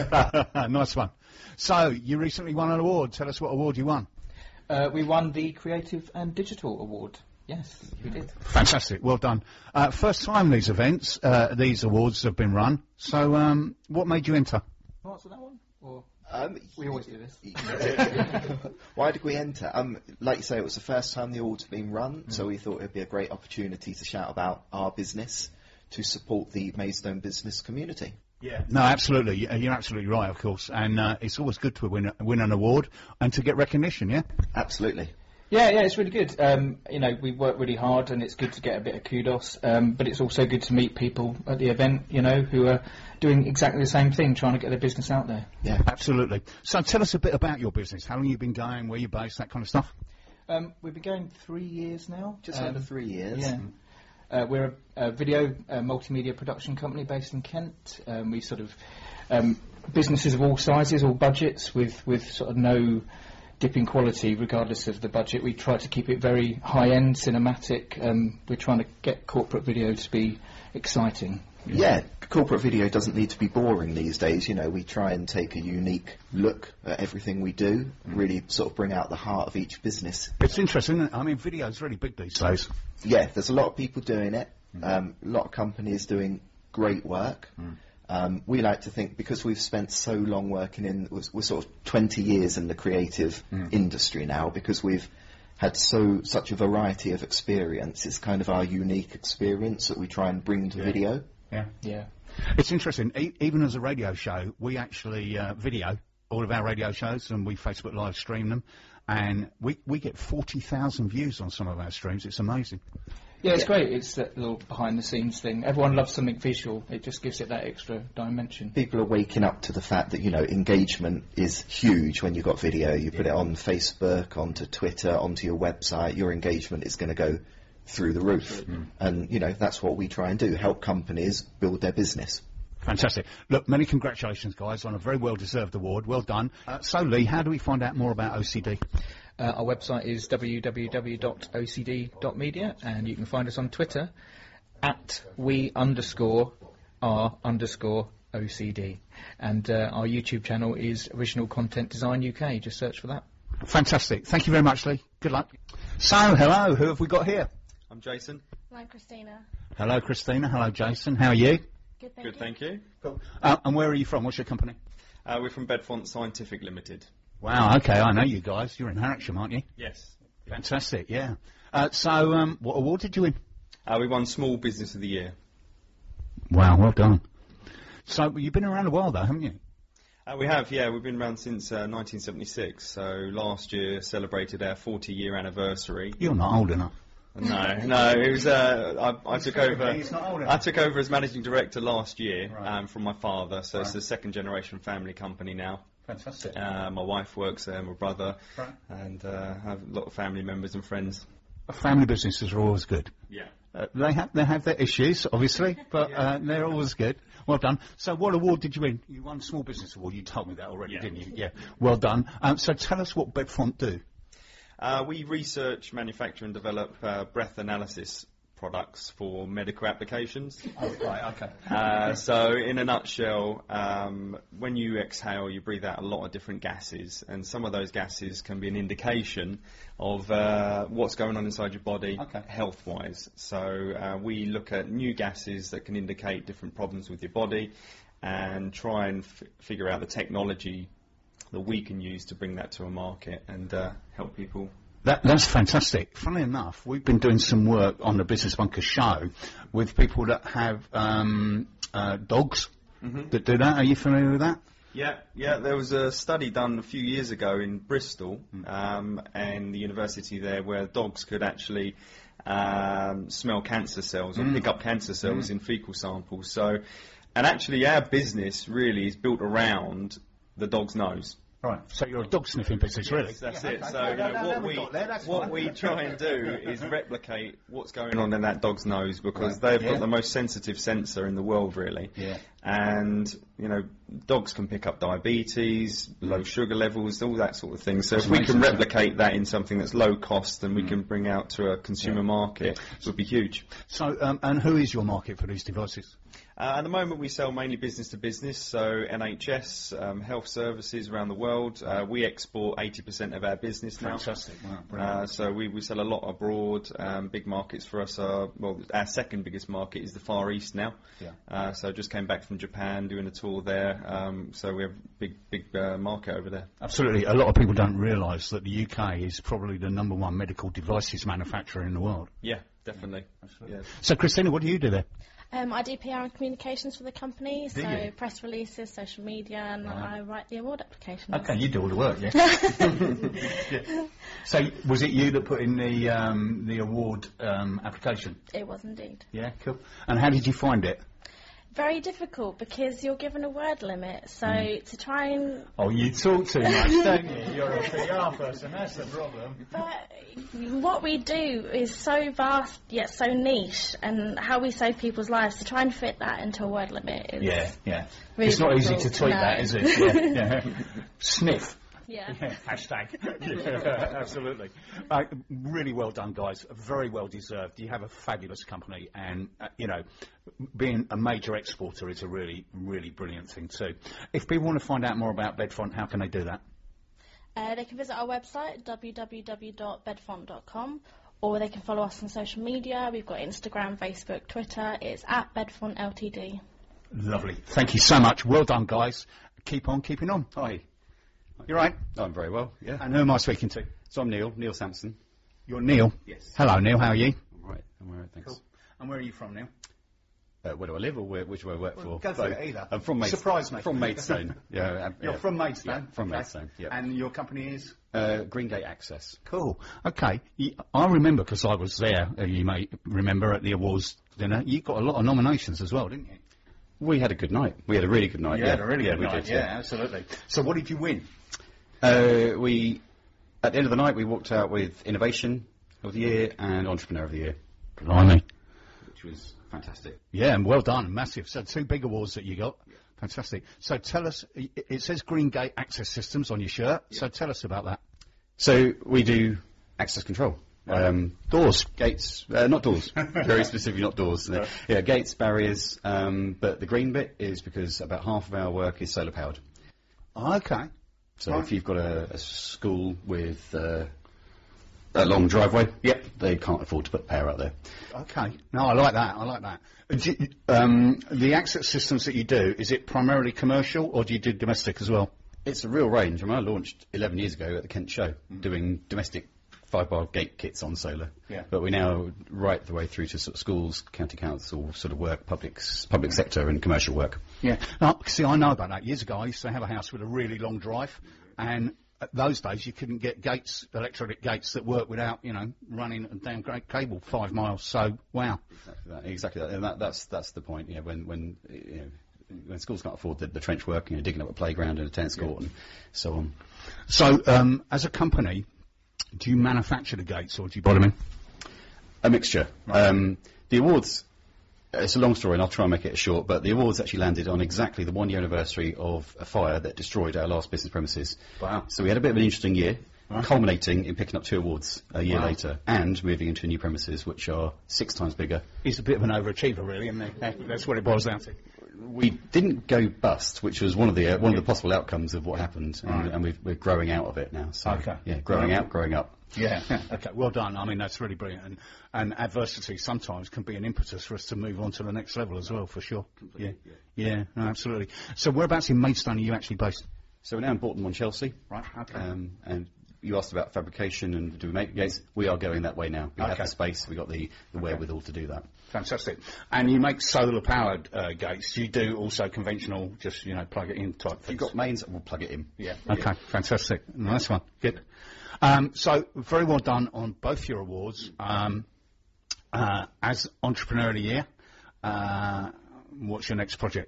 Nice one. So, you recently won an award. Tell us what award you won. uh, we won the Creative and Digital Award. Yes, we did. Fantastic. Well done. Uh, first time these events, uh, these awards have been run. So, um, what made you enter? Answer that one? Or Um, we always do this. Why did we enter? Um, like you say, it was the first time the awards had been run, Mm. so we thought it'd be a great opportunity to shout about our business to support the Maidstone business community. Yeah. No, absolutely. Y- You're absolutely right, of course. And uh, it's always good to win, a, win an award and to get recognition, yeah? Absolutely. Yeah, yeah, it's really good. Um, you know, we work really hard, and it's good to get a bit of kudos. Um, but it's also good to meet people at the event, you know, who are doing exactly the same thing, trying to get their business out there. Yeah. Absolutely. So tell us a bit about your business. How long you been going, where you're based, that kind of stuff? Um, we've been going three years now. Just Um, under three years. Yeah. Uh, we're a, a video uh, multimedia production company based in Kent. Um, we sort of um, businesses of all sizes, all budgets, with, with sort of no dip in quality regardless of the budget. We try to keep it very high-end, cinematic. Um, we're trying to get corporate video to be exciting. Yeah, corporate video doesn't need to be boring these days. You know, we try and take a unique look at everything we do, really sort of bring out the heart of each business. It's interesting, isn't it? I mean, video's really big these days. Yeah, there's a lot of people doing it, um, a lot of companies doing great work. Um, we like to think, because we've spent so long working in, we're, we're sort of twenty years in the creative industry now, because we've had so such a variety of experience. It's kind of our unique experience that we try and bring to video. Yeah. Yeah. It's interesting. E- even as a radio show, we actually uh, video all of our radio shows, and we Facebook live stream them, and we we get forty thousand views on some of our streams. It's amazing. Yeah, it's great. It's that little behind-the-scenes thing. Everyone loves something visual. It just gives it that extra dimension. People are waking up to the fact that, you know, engagement is huge when you've got video. You put it on Facebook, onto Twitter, onto your website, your engagement is going to go through the roof. And, you know, that's what we try and do, help companies build their business. Fantastic. Look, many congratulations, guys, on a very well-deserved award. Well done. Uh, so, Lee, how do we find out more about O C D? Uh, our website is w w w dot o c d dot media, and you can find us on Twitter at we underscore r underscore O C D. And uh, our YouTube channel is Original Content Design U K. Just search for that. Fantastic. Thank you very much, Lee. Good luck. So, hello. Who have we got here? I'm Jason. I'm Christina. Hello, Christina. Hello, Jason. How are you? Good, thank Good, you. thank you. Cool. Uh, and where are you from? What's your company? Uh, we're from Bedfont Scientific Limited. Wow, okay. I know you guys. You're in Harwich, aren't you? Yes. Fantastic, yeah. Uh, so, um, what award did you win? Uh, we won Small Business of the Year. Wow, well done. So, you've been around a while, though, haven't you? Uh, we have, yeah. We've been around since uh, nineteen seventy-six. So last year celebrated our forty-year anniversary. You're not old enough. No, no. It was. Uh, I, I took over. He's not old enough. I took over as managing director last year Right. um, from my father. So Right. it's a second generation family company now. Fantastic. Uh, my wife works there, my brother, Right. and uh, I have a lot of family members and friends. Family businesses are always good. Yeah. Uh, they have they have their issues, obviously, but uh, they're always good. Well done. So, what award did you win? You won Small Business Award. You told me that already, Yeah. didn't you? Yeah. Well done. Um, so, tell us what Bedfont do. Uh, we research, manufacture and develop uh, breath analysis products for medical applications. Oh, right. Okay. Uh, so, in a nutshell, um, when you exhale, you breathe out a lot of different gases, and some of those gases can be an indication of uh, what's going on inside your body Okay. health-wise. So, uh, we look at new gases that can indicate different problems with your body and try and f- figure out the technology that we can use to bring that to a market and uh, help people. That, that's fantastic. Funnily enough, we've been doing some work on the Business Bunker show with people that have um, uh, dogs Mhm. that do that. Are you familiar with that? Yeah, yeah. There was a study done a few years ago in Bristol um, and the university there where dogs could actually um, smell cancer cells or Mm. pick up cancer cells Mm. in fecal samples. So, and actually our business really is built around the dog's nose. Right. So you're a dog sniffing business, really? Yes, that's Yeah, it. okay. So No, you no, know, no, what no, we got there, that's what fine. we try and do is replicate what's going on in that dog's nose because Right. they've Yeah. got the most sensitive sensor in the world, really. Yeah. And you know, dogs can pick up diabetes, low sugar levels, all that sort of thing. So That's if we can amazing. replicate that in something that's low cost and we Mm. can bring out to a consumer Yeah. market, it would be huge. So, um, and who is your market for these devices? Uh, at the moment, we sell mainly business to business, so N H S, um, health services around the world. Uh, we export eighty percent of our business now. Fantastic. Wow, brilliant. Uh, so we, we sell a lot abroad. Um, big markets for us are, well, our second biggest market is the Far East now. Yeah. Uh, so just came back from Japan doing a tour there. Um, so we have a big, big uh, market over there. Absolutely. A lot of people don't realise that the U K is probably the number one medical devices manufacturer in the world. Yeah, definitely. Yeah. So, Christina, what do you do there? Um, I do P R and communications for the company, Do so you? press releases, social media, and Right. I write the award applications. Okay, you do all the work, yeah. Yeah. So, was it you that put in the um, the award um, application? It was indeed. Yeah, cool. And how did you find it? Very difficult because you're given a word limit, so Mm. to try and... Oh, you talk too much, don't you? You're a P R person, that's the problem. But what we do is so vast yet so niche, and how we save people's lives, to try and fit that into a word limit is... Yeah, yeah. Really It's not easy to difficult. tweet No. that, is it? Yeah, yeah. Sniff. Yeah. Hashtag. Yeah, absolutely. Uh, really well done, guys. Very well deserved. You have a fabulous company, and uh, you know, being a major exporter is a really, really brilliant thing too. If people want to find out more about Bedfont, how can they do that? Uh, they can visit our website, w w w dot bedfont dot com, or they can follow us on social media. We've got Instagram, Facebook, Twitter. It's at Bedfont Ltd. Lovely. Thank you so much. Well done, guys. Keep on keeping on. Hi. You right? I'm very well, yeah. And who am I speaking to? So I'm Neil, Neil Sampson. You're Neil? Yes. Hello, Neil. How are you? All right, I'm all right, thanks. Cool. And where are you from, Neil? Uh, where do I live or where, which do I work Well, for? go for Both. it either. I'm from Maidstone. Surprise me. From Maidstone. yeah, uh, You're yeah. from Maidstone? Yeah, from Okay. Maidstone, yeah. And your company is? Uh, Greengate Access. Cool. Okay. You, I remember, because I was there, uh, you may remember, at the awards dinner, you got a lot of nominations as well, didn't you? We had a good night. We had a really good night. You yeah, had a really yeah, good we night. did, yeah, absolutely. So what did you win? Uh, we, at the end of the night, we walked out with Innovation of the Year and Entrepreneur of the Year. Blimey. Which was fantastic. Yeah, and well done. Massive. So two big awards that you got. Fantastic. So tell us, it it says Greengate Access Systems on your shirt, so tell us about that. So we do access control. Um, doors, gates, uh, not doors, very specifically not doors. Right. Yeah, gates, barriers, um, but the green bit is because about half of our work is solar powered. Okay. So Right. if you've got a, a school with uh, a long driveway, yep, they can't afford to put power out there. Okay. No, I like that. I like that. Uh, do you- Um, the access systems that you do, is it primarily commercial or do you do domestic as well? It's a real range. I mean, I launched eleven years ago at the Kent Show doing domestic five-bar gate kits on solar. Yeah. But we now right the way through to sort of schools, county council sort of work, public s- public sector and commercial work. Yeah. No, see, I know about that. Years ago, I used to have a house with a really long drive, and at those days, you couldn't get gates, electronic gates that work without, you know, running a damn great cable five miles. So, wow. Exactly that. Exactly that. And that, that's that's the point. You know, when when you know. When schools can't afford the, the trench work, you know, digging up a playground and a tennis court and so on. So, um, as a company, do you manufacture the gates or do you buy them in? A mixture. Um, the awards, it's a long story and I'll try and make it short, but the awards actually landed on exactly the one year anniversary of a fire that destroyed our last business premises. Wow. So we had a bit of an interesting year, Right. culminating in picking up two awards a year Wow. later and moving into new premises which are six times bigger. He's a bit of an overachiever, really, isn't he? That's what it boils down to. We didn't go bust, which was one of the uh, one of the possible outcomes of what happened, and, Right. and we've, we're growing out of it now. So, Okay. yeah, growing Right. out, growing up. Yeah. Okay. Well done. I mean, that's really brilliant. And, and adversity sometimes can be an impetus for us to move on to the next level as well, for sure. Yeah. Yeah. No, absolutely. So, whereabouts in Maidstone are you actually based? So we're now in Bolton on Chelsea. Right. Okay. Um, and you asked about fabrication and do we make gates? We are going that way now. We have Okay. the space, we've got the, the wherewithal to do that. Fantastic. And you make solar-powered uh, gates. You do also conventional, just, you know, plug it in type If things. you've got mains, we'll plug it in. Yeah. Okay. Fantastic. Nice one. Good. Um, so very well done on both your awards. Um, uh, as Entrepreneur of the Year, uh, what's your next project?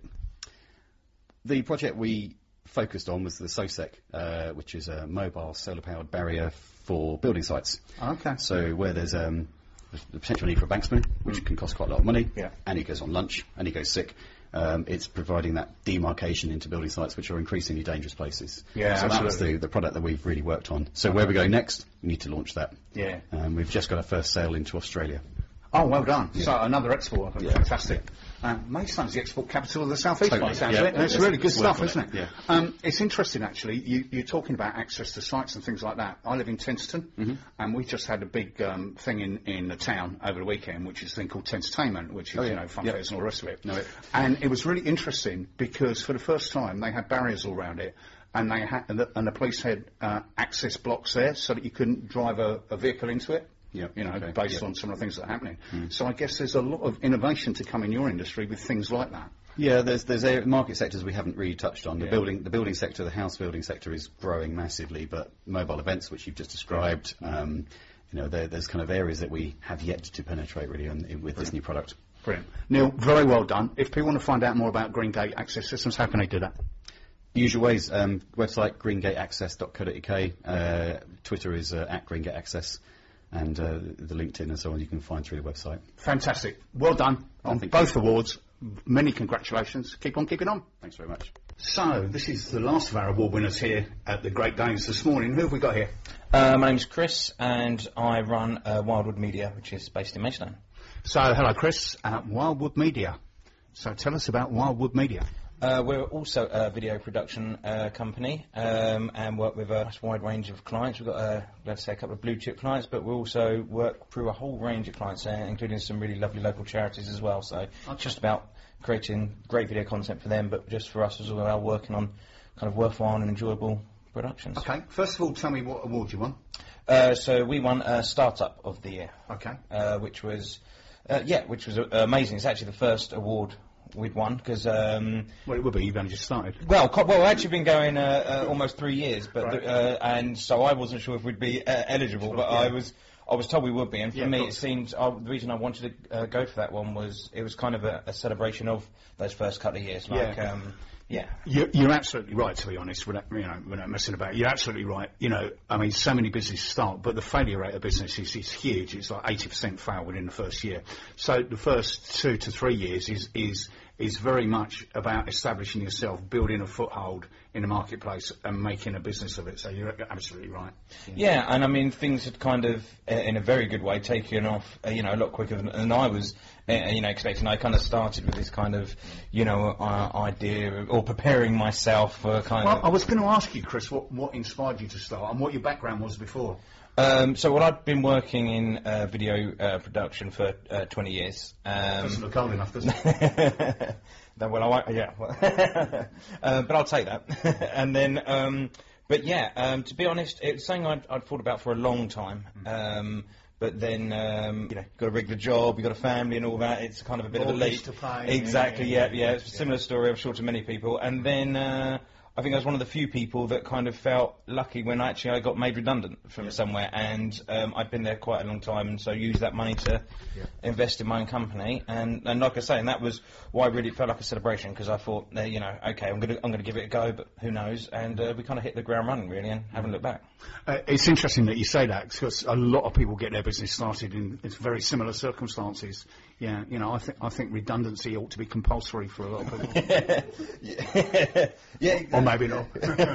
The project we focused on was the SOSEC, uh, which is a mobile solar-powered barrier for building sites. Okay. So where there's um, the potential need for a banksman, which can cost quite a lot of money, Yeah. and he goes on lunch, and he goes sick, um, it's providing that demarcation into building sites which are increasingly dangerous places. Yeah, so that was absolutely. the, the product that we've really worked on. So where we go next, we need to launch that. Yeah. Um, we've just got our first sale into Australia. Oh, well done. Yeah. So another export. Yeah. Fantastic. Uh, Maidstone's the export capital of the South East, by Totally. the sounds Yeah. of it. And it's Yes. really good Work stuff, on isn't it. it? Yeah. Um, it's interesting, actually. You, you're talking about access to sites and things like that. I live in Tenterton, Mm-hmm. and we just had a big um, thing in, in the town over the weekend, which is a thing called Tentertainment, which is, Oh, yeah. you know, fun Yeah. fairs and all the rest of it. Know it. And it was really interesting because for the first time they had barriers all around it. And they had, and the, and the police had uh, access blocks there so that you couldn't drive a, a vehicle into it. Yeah, You know, okay, based yeah. on some of the things that are happening. So I guess there's a lot of innovation to come in your industry with things like that. Yeah, there's there's a market sectors we haven't really touched on. The Yeah. building the building sector, the house building sector is growing massively, but mobile events, which you've just described, um, you know, there, there's kind of areas that we have yet to penetrate really on, in, with this new product. Brilliant. Neil, very well done. If people want to find out more about Green Gate Access Systems, how can they do that? Usual ways, um, website green gate access dot co dot U K, uh, Twitter is uh, at Green Gate Access, and uh, the LinkedIn and so on you can find through the website. Fantastic. Well done on Thank both awards. Many congratulations. Keep on keeping on. Thanks very much. So, this is the last of our award winners here at the Great Danes this morning. Who have we got here? Uh, my name's Chris, and I run uh, Wildwood Media, which is based in Maidstone. So, hello, Chris, at Wildwood Media. So, tell us about Wildwood Media. Uh, we're also a video production uh, company um, and work with a wide range of clients. We've got, uh, let's say, a couple of blue chip clients, but we also work through a whole range of clients, uh, including some really lovely local charities as well. So it's just about creating great video content for them, but just for us as well, working on kind of worthwhile and enjoyable productions. Okay, first of all, tell me what award you won. Uh, so we won uh, Startup of the Year. Okay. Uh, which was, uh, yeah, which was uh, amazing. It's actually the first award we'd won because. Um, well, it would be. You've only just started. Well, co- well, we've actually been going uh, uh, almost three years, but Right. the, uh, and so I wasn't sure if we'd be uh, eligible, but yeah. I was. I was told we would be, and for Yeah, of me, it course. seemed uh, the reason I wanted to uh, go for that one was it was kind of a, a celebration of those first couple of years. Like, Yeah. um, yeah. You're, you're absolutely right, to be honest, without, you know, without messing about. You're absolutely right. You know, I mean, so many businesses start, but the failure rate of businesses is huge. It's like eighty percent fail within the first year. So the first two to three years is, is is very much about establishing yourself, building a foothold in the marketplace and making a business of it. So you're absolutely right. Yeah, and I mean, things had kind of, uh, in a very good way, taken off, uh, you know, a lot quicker than, than I was, uh, you know, expecting. I kind of started with this kind of, you know, uh, idea of, or preparing myself for kind well, of... I was going to ask you, Chris, what, what inspired you to start and what your background was before? Um, so, well, I've been working in uh, video uh, production for uh, twenty years. Um, Doesn't look old enough, does it? Then, well, I won't- yeah, well, uh, but I'll take that. And then, um, but yeah, um, to be honest, it's something I'd, I'd thought about for a long time. Um, but then, um, you know, you've got a regular job, you've got a family and all that. It's kind of a bit of a Mortgage leap. to pay, Exactly. yeah, Yeah, yeah. It's a similar story, I'm sure, to many people. And then. Uh, I think I was one of the few people that kind of felt lucky when actually I got made redundant from yeah. somewhere, and um, I'd been there quite a long time, and so used that money to yeah. invest in my own company. And, and like I say, and that was why really it felt like a celebration, because I thought, uh, you know, okay, I'm going to I'm going to give it a go, but who knows? And uh, we kind of hit the ground running really, and haven't looked back. Uh, it's interesting that you say that, because a lot of people get their business started in, in very similar circumstances. Yeah, you know, I think I think redundancy ought to be compulsory for a lot of people. yeah, yeah exactly. Or maybe not.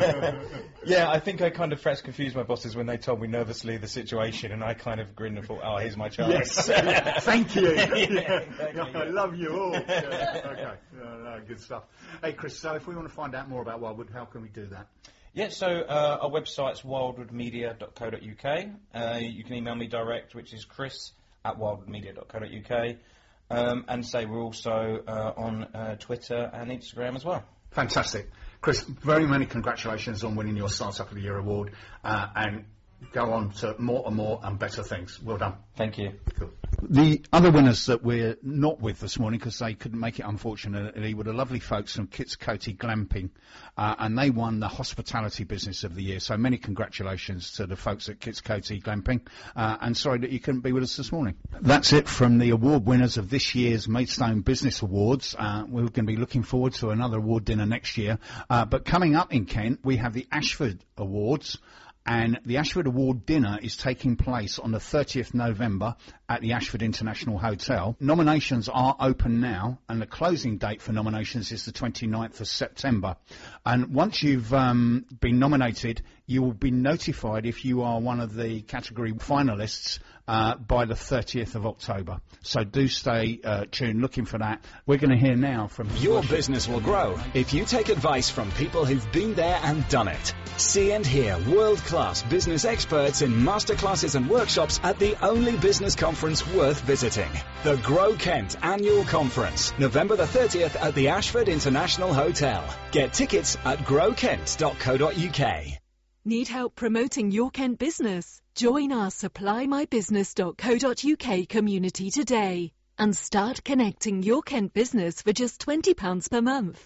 Yeah, I think I kind of perhaps confused my bosses when they told me nervously the situation, and I kind of grinned and thought, oh, here's my chance. Yes, thank you. yeah, yeah. exactly, I yeah. love you all. Yeah. Okay, no, no, good stuff. Hey, Chris, so if we want to find out more about Wildwood, how can we do that? Yeah, so uh, our website's wildwood media dot co dot uk. Uh, you can email me direct, which is chris at wildwood media dot co dot uk. Um, and say we're also uh, on uh, Twitter and Instagram as well. Fantastic. Chris, very many congratulations on winning your Startup of the Year award, uh, and go on to more and more and better things. Well done. Thank you. Cool. The other winners that we're not with this morning, because they couldn't make it, unfortunately, were the lovely folks from Kits Coty Glamping, uh, and they won the Hospitality Business of the Year. So many congratulations to the folks at Kits Coty Glamping, uh, and sorry that you couldn't be with us this morning. That's it from the award winners of this year's Maidstone Business Awards. Uh, we're going to be looking forward to another award dinner next year, uh, but coming up in Kent, we have the Ashford Awards. And the Ashford Award dinner is taking place on the thirtieth of November at the Ashford International Hotel. Nominations are open now, and the closing date for nominations is the twenty-ninth of September. And once you've um, been nominated, you will be notified if you are one of the category finalists uh, by the thirtieth of October. So do stay uh, tuned, looking for that. We're going to hear now from... Your business will grow if you take advice from people who've been there and done it. See and hear world-class business experts in masterclasses and workshops at the only business conference worth visiting. The Grow Kent Annual Conference, November the thirtieth at the Ashford International Hotel. Get tickets at grow kent dot co dot uk. Need help promoting your Kent business? Join our supply my business dot co dot uk community today and start connecting your Kent business for just twenty pounds per month.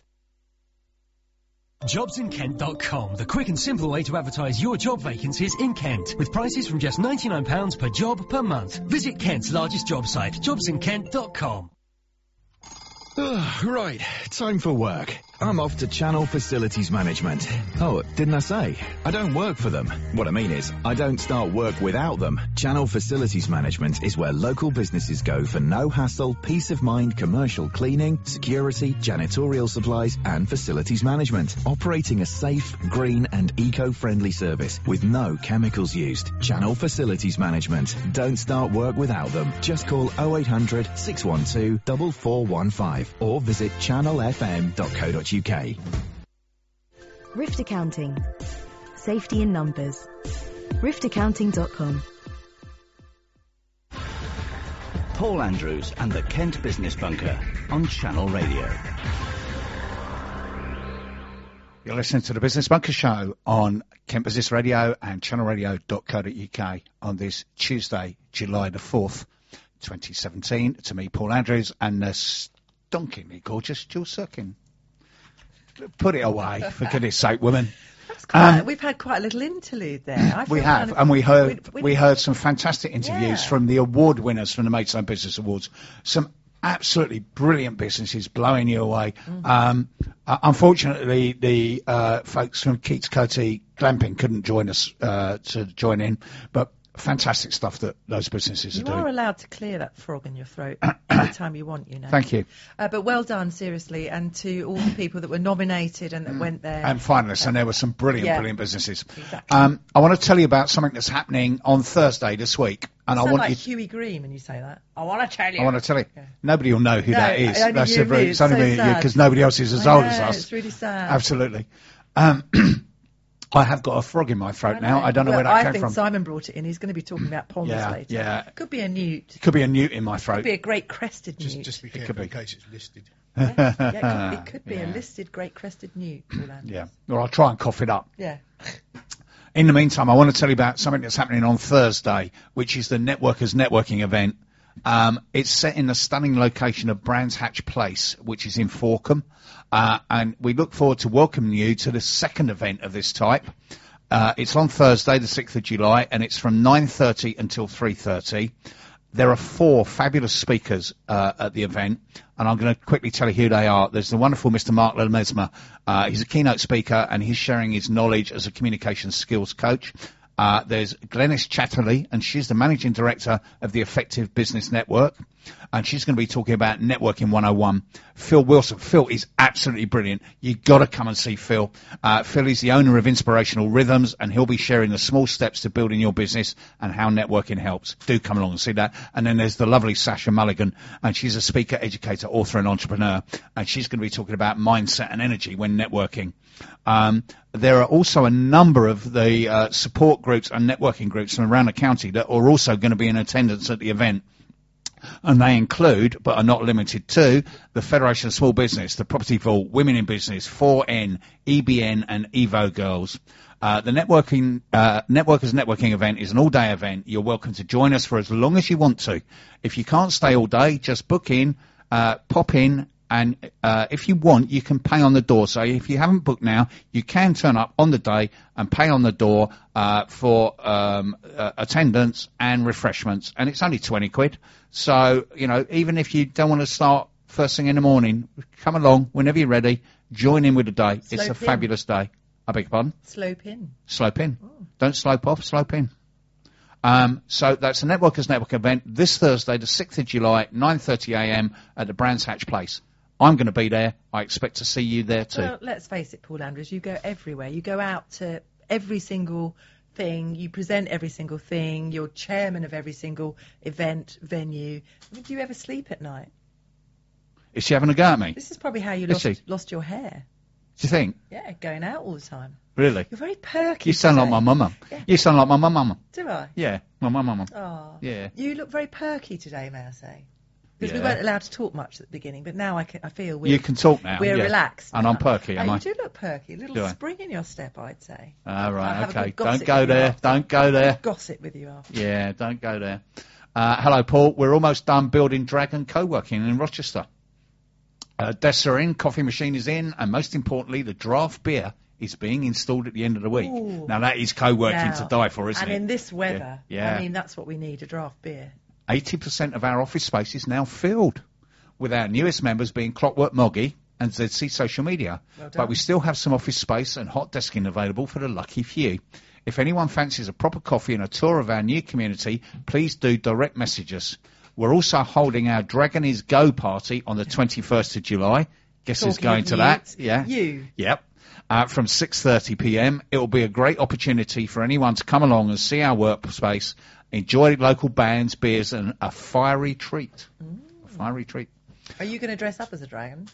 jobs in kent dot com, the quick and simple way to advertise your job vacancies in Kent, with prices from just ninety-nine pounds per job per month. Visit Kent's largest job site, jobs in kent dot com. Right, time for work. I'm off to Channel Facilities Management. Oh, didn't I say? I don't work for them. What I mean is, I don't start work without them. Channel Facilities Management is where local businesses go for no hassle, peace of mind, commercial cleaning, security, janitorial supplies and facilities management. Operating a safe, green and eco-friendly service with no chemicals used. Channel Facilities Management. Don't start work without them. Just call oh eight hundred, six one two, four four one five or visit channel f m dot co dot uk. Rift Accounting. Safety in numbers. rift accounting dot com. Paul Andrews and the Kent Business Bunker on Channel Radio. You're listening to the Business Bunker Show on Kent Business Radio and channel radio dot co dot uk on this Tuesday, July the fourth, twenty seventeen. To me, Paul Andrews, and the stonkingly gorgeous Jules Sirkin. Put it away, for goodness sake, woman. Quite, Um, we've had quite a little interlude there. I we feel have, kind of- and we heard we- we- we heard some fantastic interviews Yeah. from the award winners from the Maidstone Business Awards. Some absolutely brilliant businesses blowing you away. Mm-hmm. Um, uh, unfortunately, the uh, folks from Kits Coty Glamping couldn't join us uh, to join in, but fantastic stuff that those businesses You are doing. are allowed to clear that frog in your throat anytime you want, you know. Thank you. Uh, but well done, seriously, and to all the people that were nominated and that went there. And finalists, and there were some brilliant, Yeah. brilliant businesses. Exactly. Um, I want to tell you about something that's happening on Thursday this week, and you I sound want like you. Huey Green when you say that. I want to tell you. I want to tell you. Nobody will know who No, that is. only That's you the and very- me. it's only It's so me and you sad. because nobody else is as I old know, as us. it's really sad. Absolutely. Um, I have got a frog in my throat now. I don't know well, where that I came think from. Simon brought it in. He's going to be talking about ponds Yeah, later. yeah. Could be a newt. It could be a newt in my throat. Could be a great crested Just, newt. just be could careful be. in case it's listed. yeah, yeah, it could, it could be a Yeah. listed great crested newt. Paul Andrews. Yeah. Or I'll try and cough it up. Yeah. In the meantime, I want to tell you about something that's happening on Thursday, which is the Networkers Networking event. Um, it's set in the stunning location of Brands Hatch Place, which is in Forcombe. Uh, and we look forward to welcoming you to the second event of this type. Uh, it's on Thursday, the sixth of July, and it's from nine thirty until three thirty. There are four fabulous speakers uh, at the event, and I'm going to quickly tell you who they are. There's the wonderful Mister Mark Lemesmer. Uh, he's a keynote speaker, and he's sharing his knowledge as a communications skills coach. Uh, there's Glenys Chatterley, and she's the managing director of the Effective Business Network, and she's going to be talking about Networking one oh one. Phil Wilson. Phil is absolutely brilliant. You've got to come and see Phil. Uh, Phil is the owner of Inspirational Rhythms, and he'll be sharing the small steps to building your business and how networking helps. Do come along and see that. And then there's the lovely Sasha Mulligan, and she's a speaker, educator, author, and entrepreneur, and she's going to be talking about mindset and energy when networking. Um, there are also a number of the uh, support groups and networking groups from around the county that are also going to be in attendance at the event. And they include, but are not limited to, the Federation of Small Business, the Property Vault, Women in Business, four N, E B N, and Evo Girls. Uh, the networking, uh, Networkers Networking event is an all-day event. You're welcome to join us for as long as you want to. If you can't stay all day, just book in, uh, pop in, and uh, if you want, you can pay on the door. So if you haven't booked now, you can turn up on the day and pay on the door uh, for um, uh, attendance and refreshments. And it's only twenty quid. So, you know, even if you don't want to start first thing in the morning, come along whenever you're ready, join in with the day. It's a Slope in. fabulous day. I beg your pardon? Slope in. Slope in. Don't slope off, slope in. Um, so that's the Networkers Network event this Thursday, the sixth of July, nine thirty a m at the Brands Hatch Place. I'm going to be there. I expect to see you there too. Well, let's face it, Paul Andrews, you go everywhere. You go out to every single thing. You present every single thing. You're chairman of every single event, venue. I mean, do you ever sleep at night? Is she having a go at me? This is probably how you Is she? lost, lost your hair. Do you think? Yeah, going out all the time. Really? You're very perky You sound like today. my mum. Yeah. You sound like my mum mum. Do I? Yeah, my mum mum. Oh. Yeah. You look very perky today, may I say. Because we Yeah. weren't allowed to talk much at the beginning, but now I, can, I feel we're, You can talk now. we're yeah. relaxed. And now. I'm perky, am Uh, I? You do look perky. A little Do I? spring in your step, I'd say. All I'll right, have a okay. good gossip Don't go with you there. after. Don't go there. Gossip with you after. Yeah, don't go there. Uh, hello, Paul. We're almost done building Dragon Co-working in Rochester. Uh, desks are in, coffee machine is in, and most importantly, the draft beer is being installed at the end of the week. Ooh. Now, that is co-working Now, to die for, isn't and it? in this weather, Yeah. I mean, that's what we need, a draft beer. eighty percent of our office space is now filled, with our newest members being Clockwork Moggy and Z C Social Media. Well done. But we still have some office space and hot desking available for the lucky few. If anyone fancies a proper coffee and a tour of our new community, please do direct message us. We're also holding our Dragon is Go party on the twenty-first of July. Guess who's Talking going of to that? youths, Yeah. You. Yep. Uh, from six thirty p m. It will be a great opportunity for anyone to come along and see our workspace, enjoy local bands, beers, and a fiery treat. A fiery treat. Are you going to dress up as a dragon?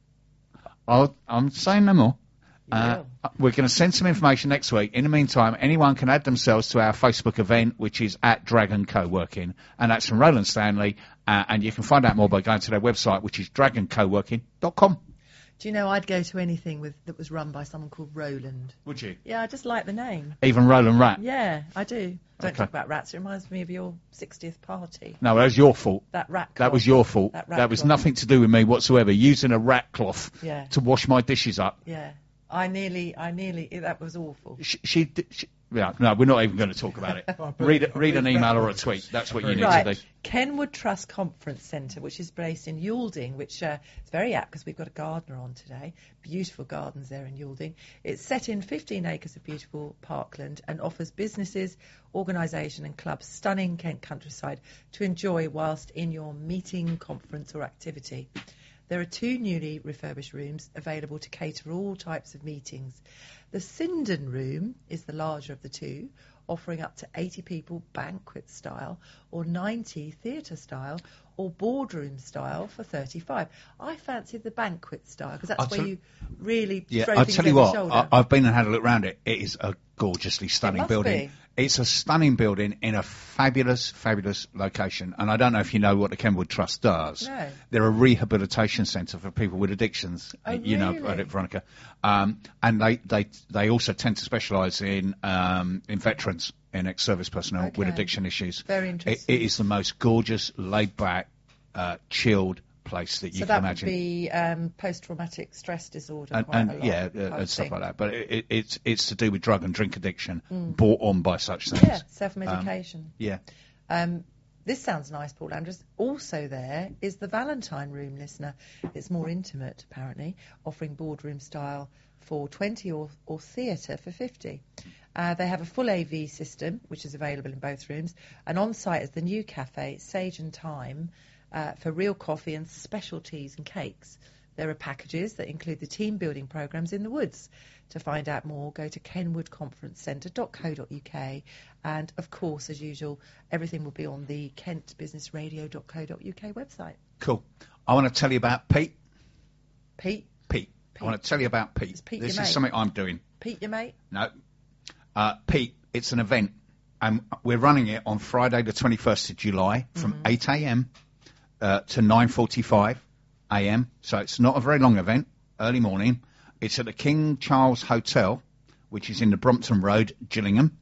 I'll, I'm saying no more. Uh, we're going to send some information next week. In the meantime, anyone can add themselves to our Facebook event, which is at Dragon Co-working, and that's from Roland Stanley, uh, and you can find out more by going to their website, which is dragon co working dot com. Do you know, I'd go to anything with that was run by someone called Roland. Would you? Yeah, I just like the name. Even Roland Rat? Yeah, I do. Don't Okay. talk about rats. It reminds me of your sixtieth party. No, that was your fault. That rat That was cloth. your fault. That That, rat was cloth. nothing to do with me whatsoever. Using a rat cloth Yeah. to wash my dishes up. Yeah. I nearly, I nearly, that was awful. She, she, did- she yeah, no, we're not even going to talk about it. read read an email or a tweet. That's what you need right. to do. Kenwood Trust Conference Centre, which is based in Yalding, which uh, is very apt because we've got a gardener on today. Beautiful gardens there in Yalding. It's set in fifteen acres of beautiful parkland and offers businesses, organisation and clubs stunning Kent countryside to enjoy whilst in your meeting, conference or activity. There are two newly refurbished rooms available to cater all types of meetings. The Sinden room is the larger of the two, offering up to eighty people banquet style or ninety theatre style or boardroom style for thirty-five. I fancied the banquet style because that's I'll where tell- you really Yeah, throw I'll things tell you over the what, shoulder. I, I've been and had a look around it. It is a gorgeously stunning must building. be. It's a stunning building in a fabulous, fabulous location. And I don't know if you know what the Kenwood Trust does. No. They're a rehabilitation centre for people with addictions. Oh, you know really? about it, Veronica. Um, and they, they, they also tend to specialise in, um, in veterans, in ex-service personnel with Okay. addiction issues. Very It, interesting. it is the most gorgeous, laid-back, uh, chilled place that you so can that imagine. would be um, post-traumatic stress disorder, and, quite and a lot, yeah, I uh, and stuff think. like that. But it, it, it's it's to do with drug and drink addiction Mm. brought on by such things. Yeah, self-medication. Um, yeah. Um, this sounds nice, Paul Andrews. Also there is the Valentine Room, listener. It's more intimate, apparently, offering boardroom style for twenty or, or theatre for fifty. Uh, they have a full A V system, which is available in both rooms. And on-site is the new cafe, Sage and Time, uh, for real coffee and special teas and cakes. There are packages that include the team building programmes in the woods. To find out more, go to kenwood conference centre dot co dot uk. And, of course, as usual, everything will be on the kent business radio dot co dot uk website. Cool. I want to tell you about Pete. Pete? Pete. I want to tell you about Pete. Pete this your is mate? something I'm doing. Pete, your mate? No. Uh, Pete, it's an event. And we're running it on Friday the twenty-first of July from Mm-hmm. eight a.m. Uh, to nine forty-five a.m. So it's not a very long event, early morning. It's at the King Charles Hotel, which is in the Brompton Road, Gillingham.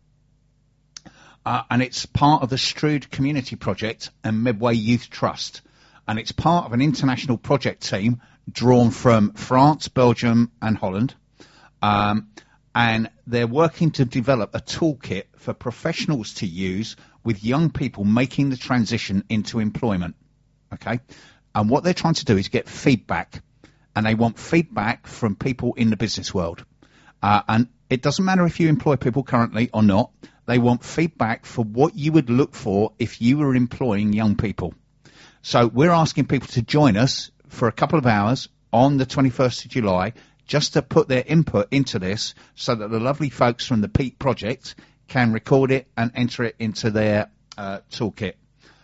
Uh, and it's part of the Strood Community Project and Medway Youth Trust. And it's part of an international project team drawn from France, Belgium and Holland. Um, and they're working to develop a toolkit for professionals to use with young people making the transition into employment. Okay? And what they're trying to do is get feedback. And they want feedback from people in the business world. Uh, and it doesn't matter if you employ people currently or not. They want feedback for what you would look for if you were employing young people. So we're asking people to join us for a couple of hours on the twenty-first of July just to put their input into this so that the lovely folks from the Peak Project can record it and enter it into their uh, toolkit.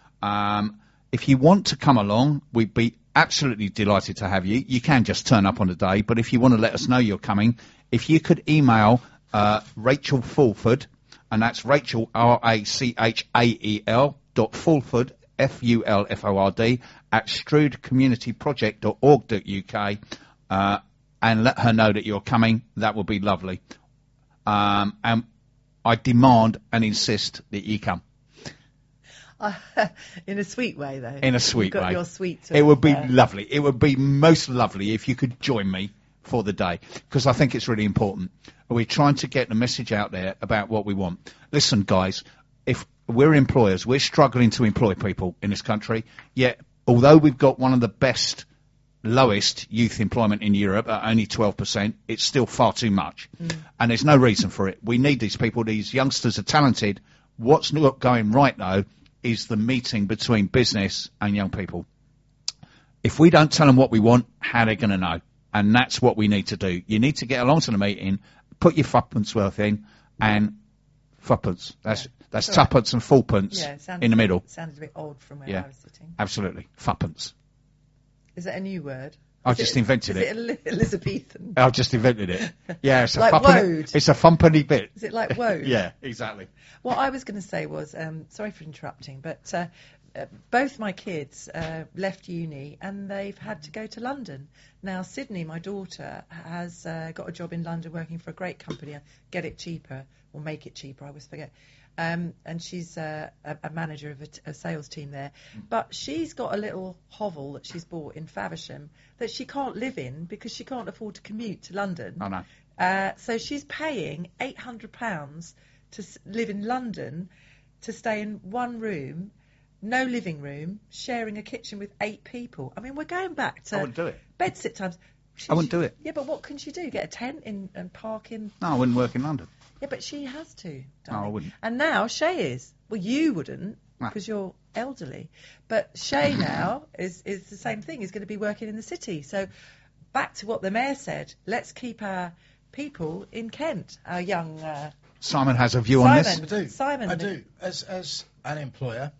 Um, if you want to come along, we'd be absolutely delighted to have you. You can just turn up on the day, but if you want to let us know you're coming, if you could email uh, Rachel Fulford, and that's Rachel, R A C H A E L, dot Fulford, F U L F O R D, at strood community project dot org dot U K, uh, and let her know that you're coming. That would be lovely. Um, and I demand and insist that you come. Uh, in a sweet way, though. In a sweet You've got way. Your sweet. It would be uh, lovely. It would be most lovely if you could join me for the day, because I think it's really important. We're trying to get the message out there about what we want. Listen, guys, if we're employers, we're struggling to employ people in this country, yet although we've got one of the best, lowest youth employment in Europe at only twelve percent, it's still far too much. Mm. And there's no reason for it. We need these people. These youngsters are talented. What's not going right, though, is the meeting between business and young people. If we don't tell them what we want, how are they going to know? And that's what we need to do. You need to get along to the meeting, put your fuppence worth in, and fuppence. That's Yeah. that's Sorry. tuppence and fullpence Yeah, it sounded, in the middle. It sounded a bit odd from where Yeah, I was sitting. absolutely. Fuppence. Is that a new word? I Is just it, invented is it. it Eli- Elizabethan? I just invented it. Yeah, it's a Like fuppeny. woad. It's a fumpany bit. Is it like woad? Yeah, exactly. What I was going to say was, um, sorry for interrupting, but uh, uh, both my kids uh, left uni and they've had to go to London. Now, Sydney, my daughter, has uh, got a job in London working for a great company, uh, Get It Cheaper, or Make It Cheaper, I always forget. Um, and she's uh, a, a manager of a, t- a sales team there. But she's got a little hovel that she's bought in Faversham that she can't live in because she can't afford to commute to London. I know. Uh, so she's paying eight hundred pounds to s- live in London, to stay in one room, no living room, sharing a kitchen with eight people. I mean, we're going back to I wouldn't do it. bedsit times. She, I wouldn't do it. Yeah, but what can she do? Get a tent in and park in? No, I wouldn't work in London. Yeah, but she has to. No, darling. I wouldn't. And now Shay is. Well, you wouldn't No. because you're elderly. But Shay now is, is the same thing. He's going to be working in the city. So back to what the mayor said. Let's keep our people in Kent, our young... Uh, Simon has a view on Simon, this. I do. Simon. I do. As as an employer,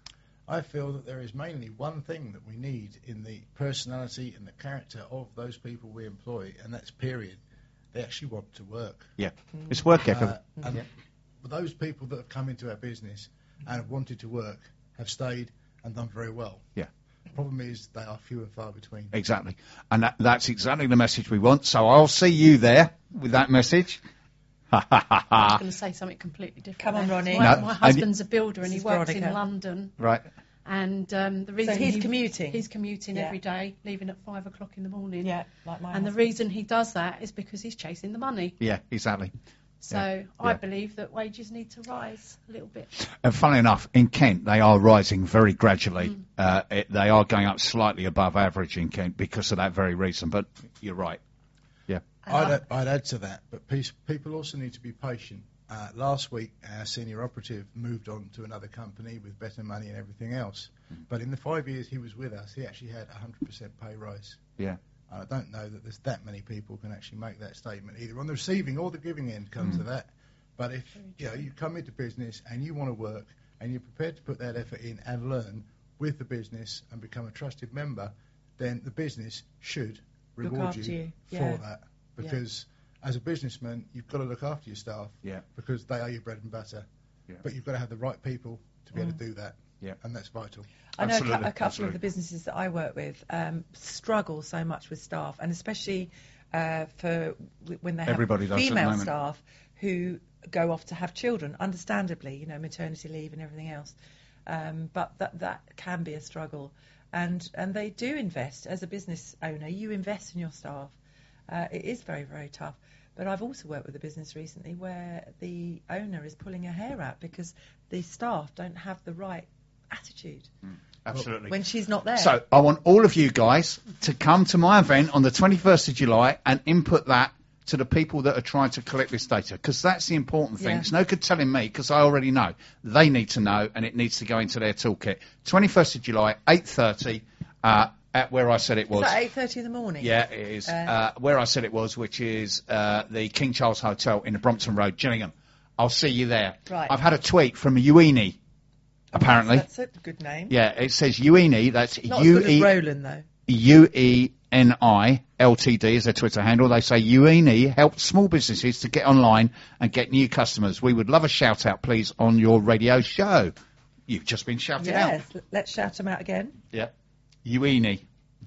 I feel that there is mainly one thing that we need in the personality and the character of those people we employ, and that's period. They actually want to work. Yeah, it's work ethic. Uh, and those people that have come into our business and have wanted to work have stayed and done very well. Yeah. The problem is they are few and far between. Exactly. And that, that's exactly the message we want. So I'll see you there with that message. Ha ha ha I was ha. going to say something completely different. Come on, there. Ronnie. My, No, my and husband's a builder and This he is works Veronica. in London. Right. And um, the reason he's he- commuting? He's commuting Yeah. every day, leaving at five o'clock in the morning. Yeah, like my And the husband. reason he does that is because he's chasing the money. Yeah, exactly. So Yeah. I Yeah. believe that wages need to rise a little bit. And funnily enough, in Kent, they are rising very gradually. Mm. Uh, it, they are going up slightly above average in Kent because of that very reason. But you're right. Yeah. I'd, add, I'd add to that, but pe- people also need to be patient. Uh, last week, our senior operative moved on to another company with better money and everything else. Mm. But in the five years he was with us, he actually had a one hundred percent pay rise. Yeah. I don't know that there's that many people can actually make that statement, either on the receiving or the giving end comes Mm. to that. But if you know, you come into business and you want to work and you're prepared to put that effort in and learn with the business and become a trusted member, then the business should Look reward after you, for yeah. that. Yeah. Because as a businessman, you've got to look after your staff Yeah. because they are your bread and butter. Yeah. But you've got to have the right people to be able Mm. to do that. Yeah. And that's vital. I know a, cou- Absolutely, a couple absolutely. of the businesses that I work with um, struggle so much with staff, and especially uh, for w- when they have Everybody does at the female moment. staff who go off to have children, understandably, you know, maternity leave and everything else. Um, but that that can be a struggle, and and they do invest as a business owner. You invest in your staff. Uh, it is very very tough. But I've also worked with a business recently where the owner is pulling her hair out because the staff don't have the right attitude. Absolutely. When she's not there. So I want all of you guys to come to my event on the twenty-first of July and input that to the people that are trying to collect this data, because that's the important thing. Yeah. It's no good telling me, because I already know. They need to know, and it needs to go into their toolkit. twenty-first of July, eight thirty, uh, at where I said it Is was. that eight thirty in the morning? Yeah, it is. Uh, Uh, where I said it was, which is uh, the King Charles Hotel in the Brompton Road, Gillingham. I'll see you there. Right. I've had a tweet from Uini, apparently. That's a good name. Yeah, it says Uini. That's Not U as good as E Roland, though. U E N I L T D is their Twitter handle. They say Uini helps small businesses to get online and get new customers. We would love a shout out, please, on your radio show. You've just been shouted out. Yes, l- let's shout them out again. Yeah. Uini.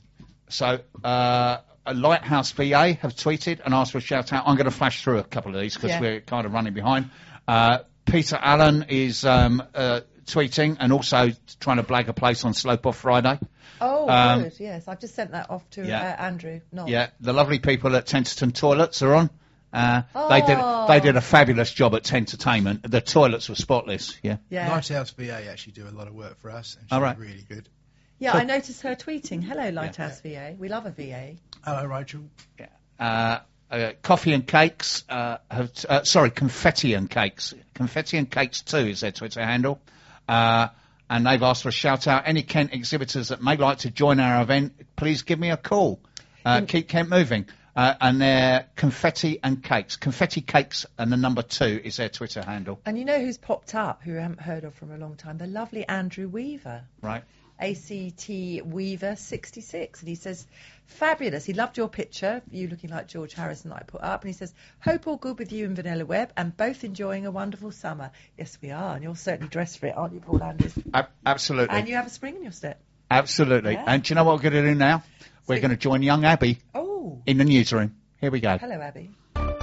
So, uh, a Lighthouse V A have tweeted and asked for a shout out. I'm going to flash through a couple of these because Yeah. we're kind of running behind. Uh, Peter Allen is um, uh, tweeting and also trying to blag a place on Slope Off Friday. Oh, Um, good, yes. I've just sent that off to yeah. uh, Andrew. Not. Yeah, the lovely people at Tenterton Toilets are on. Uh, They did Oh. they did a fabulous job at Tentertainment. The toilets were spotless. Yeah. Yeah. Lighthouse V A actually do a lot of work for us, and she's All right. really good. Yeah, So- I noticed her tweeting. Hello, Lighthouse V A. We love a V A. Hello, Rachel. Uh, uh, coffee and cakes. Uh, have t- uh, sorry, confetti and cakes. Confetti and cakes too is their Twitter handle. Uh, and they've asked for a shout out. Any Kent exhibitors that may like to join our event, please give me a call. Uh, keep Kent moving. Uh, and they're confetti and cakes. Confetti cakes and the number two is their Twitter handle. And you know who's popped up, who I haven't heard of from a long time? The lovely Andrew Weaver. Right. A C T Weaver sixty-six, and he says, fabulous. He loved your picture, you looking like George Harrison that I put up, and he says, hope all good with you and Vanilla Web, and both enjoying a wonderful summer. Yes, we are, and you're certainly dressed for it, aren't you, Paul Andrews? Ab- absolutely. And you have a spring in your step. Absolutely. Yeah. And do you know what we're going to do now? We're going to join young Abby Oh, in the newsroom. Here we go. hello, Abby.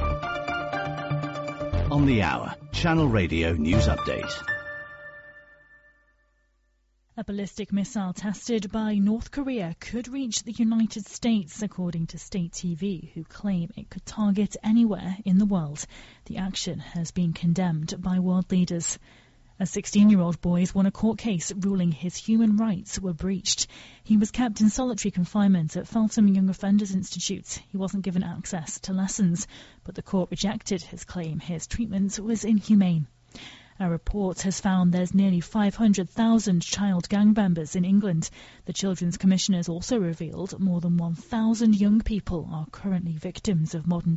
On the hour, Channel Radio News Update. A ballistic missile tested by North Korea could reach the United States, according to state T V, who claim it could target anywhere in the world. The action has been condemned by world leaders. A sixteen-year-old boy has won a court case ruling his human rights were breached. He was kept in solitary confinement at Feltham Young Offenders Institute. He wasn't given access to lessons, but the court rejected his claim his treatment was inhumane. A report has found there's nearly five hundred thousand child gang members in England. The Children's Commissioners also revealed more than one thousand young people are currently victims of modern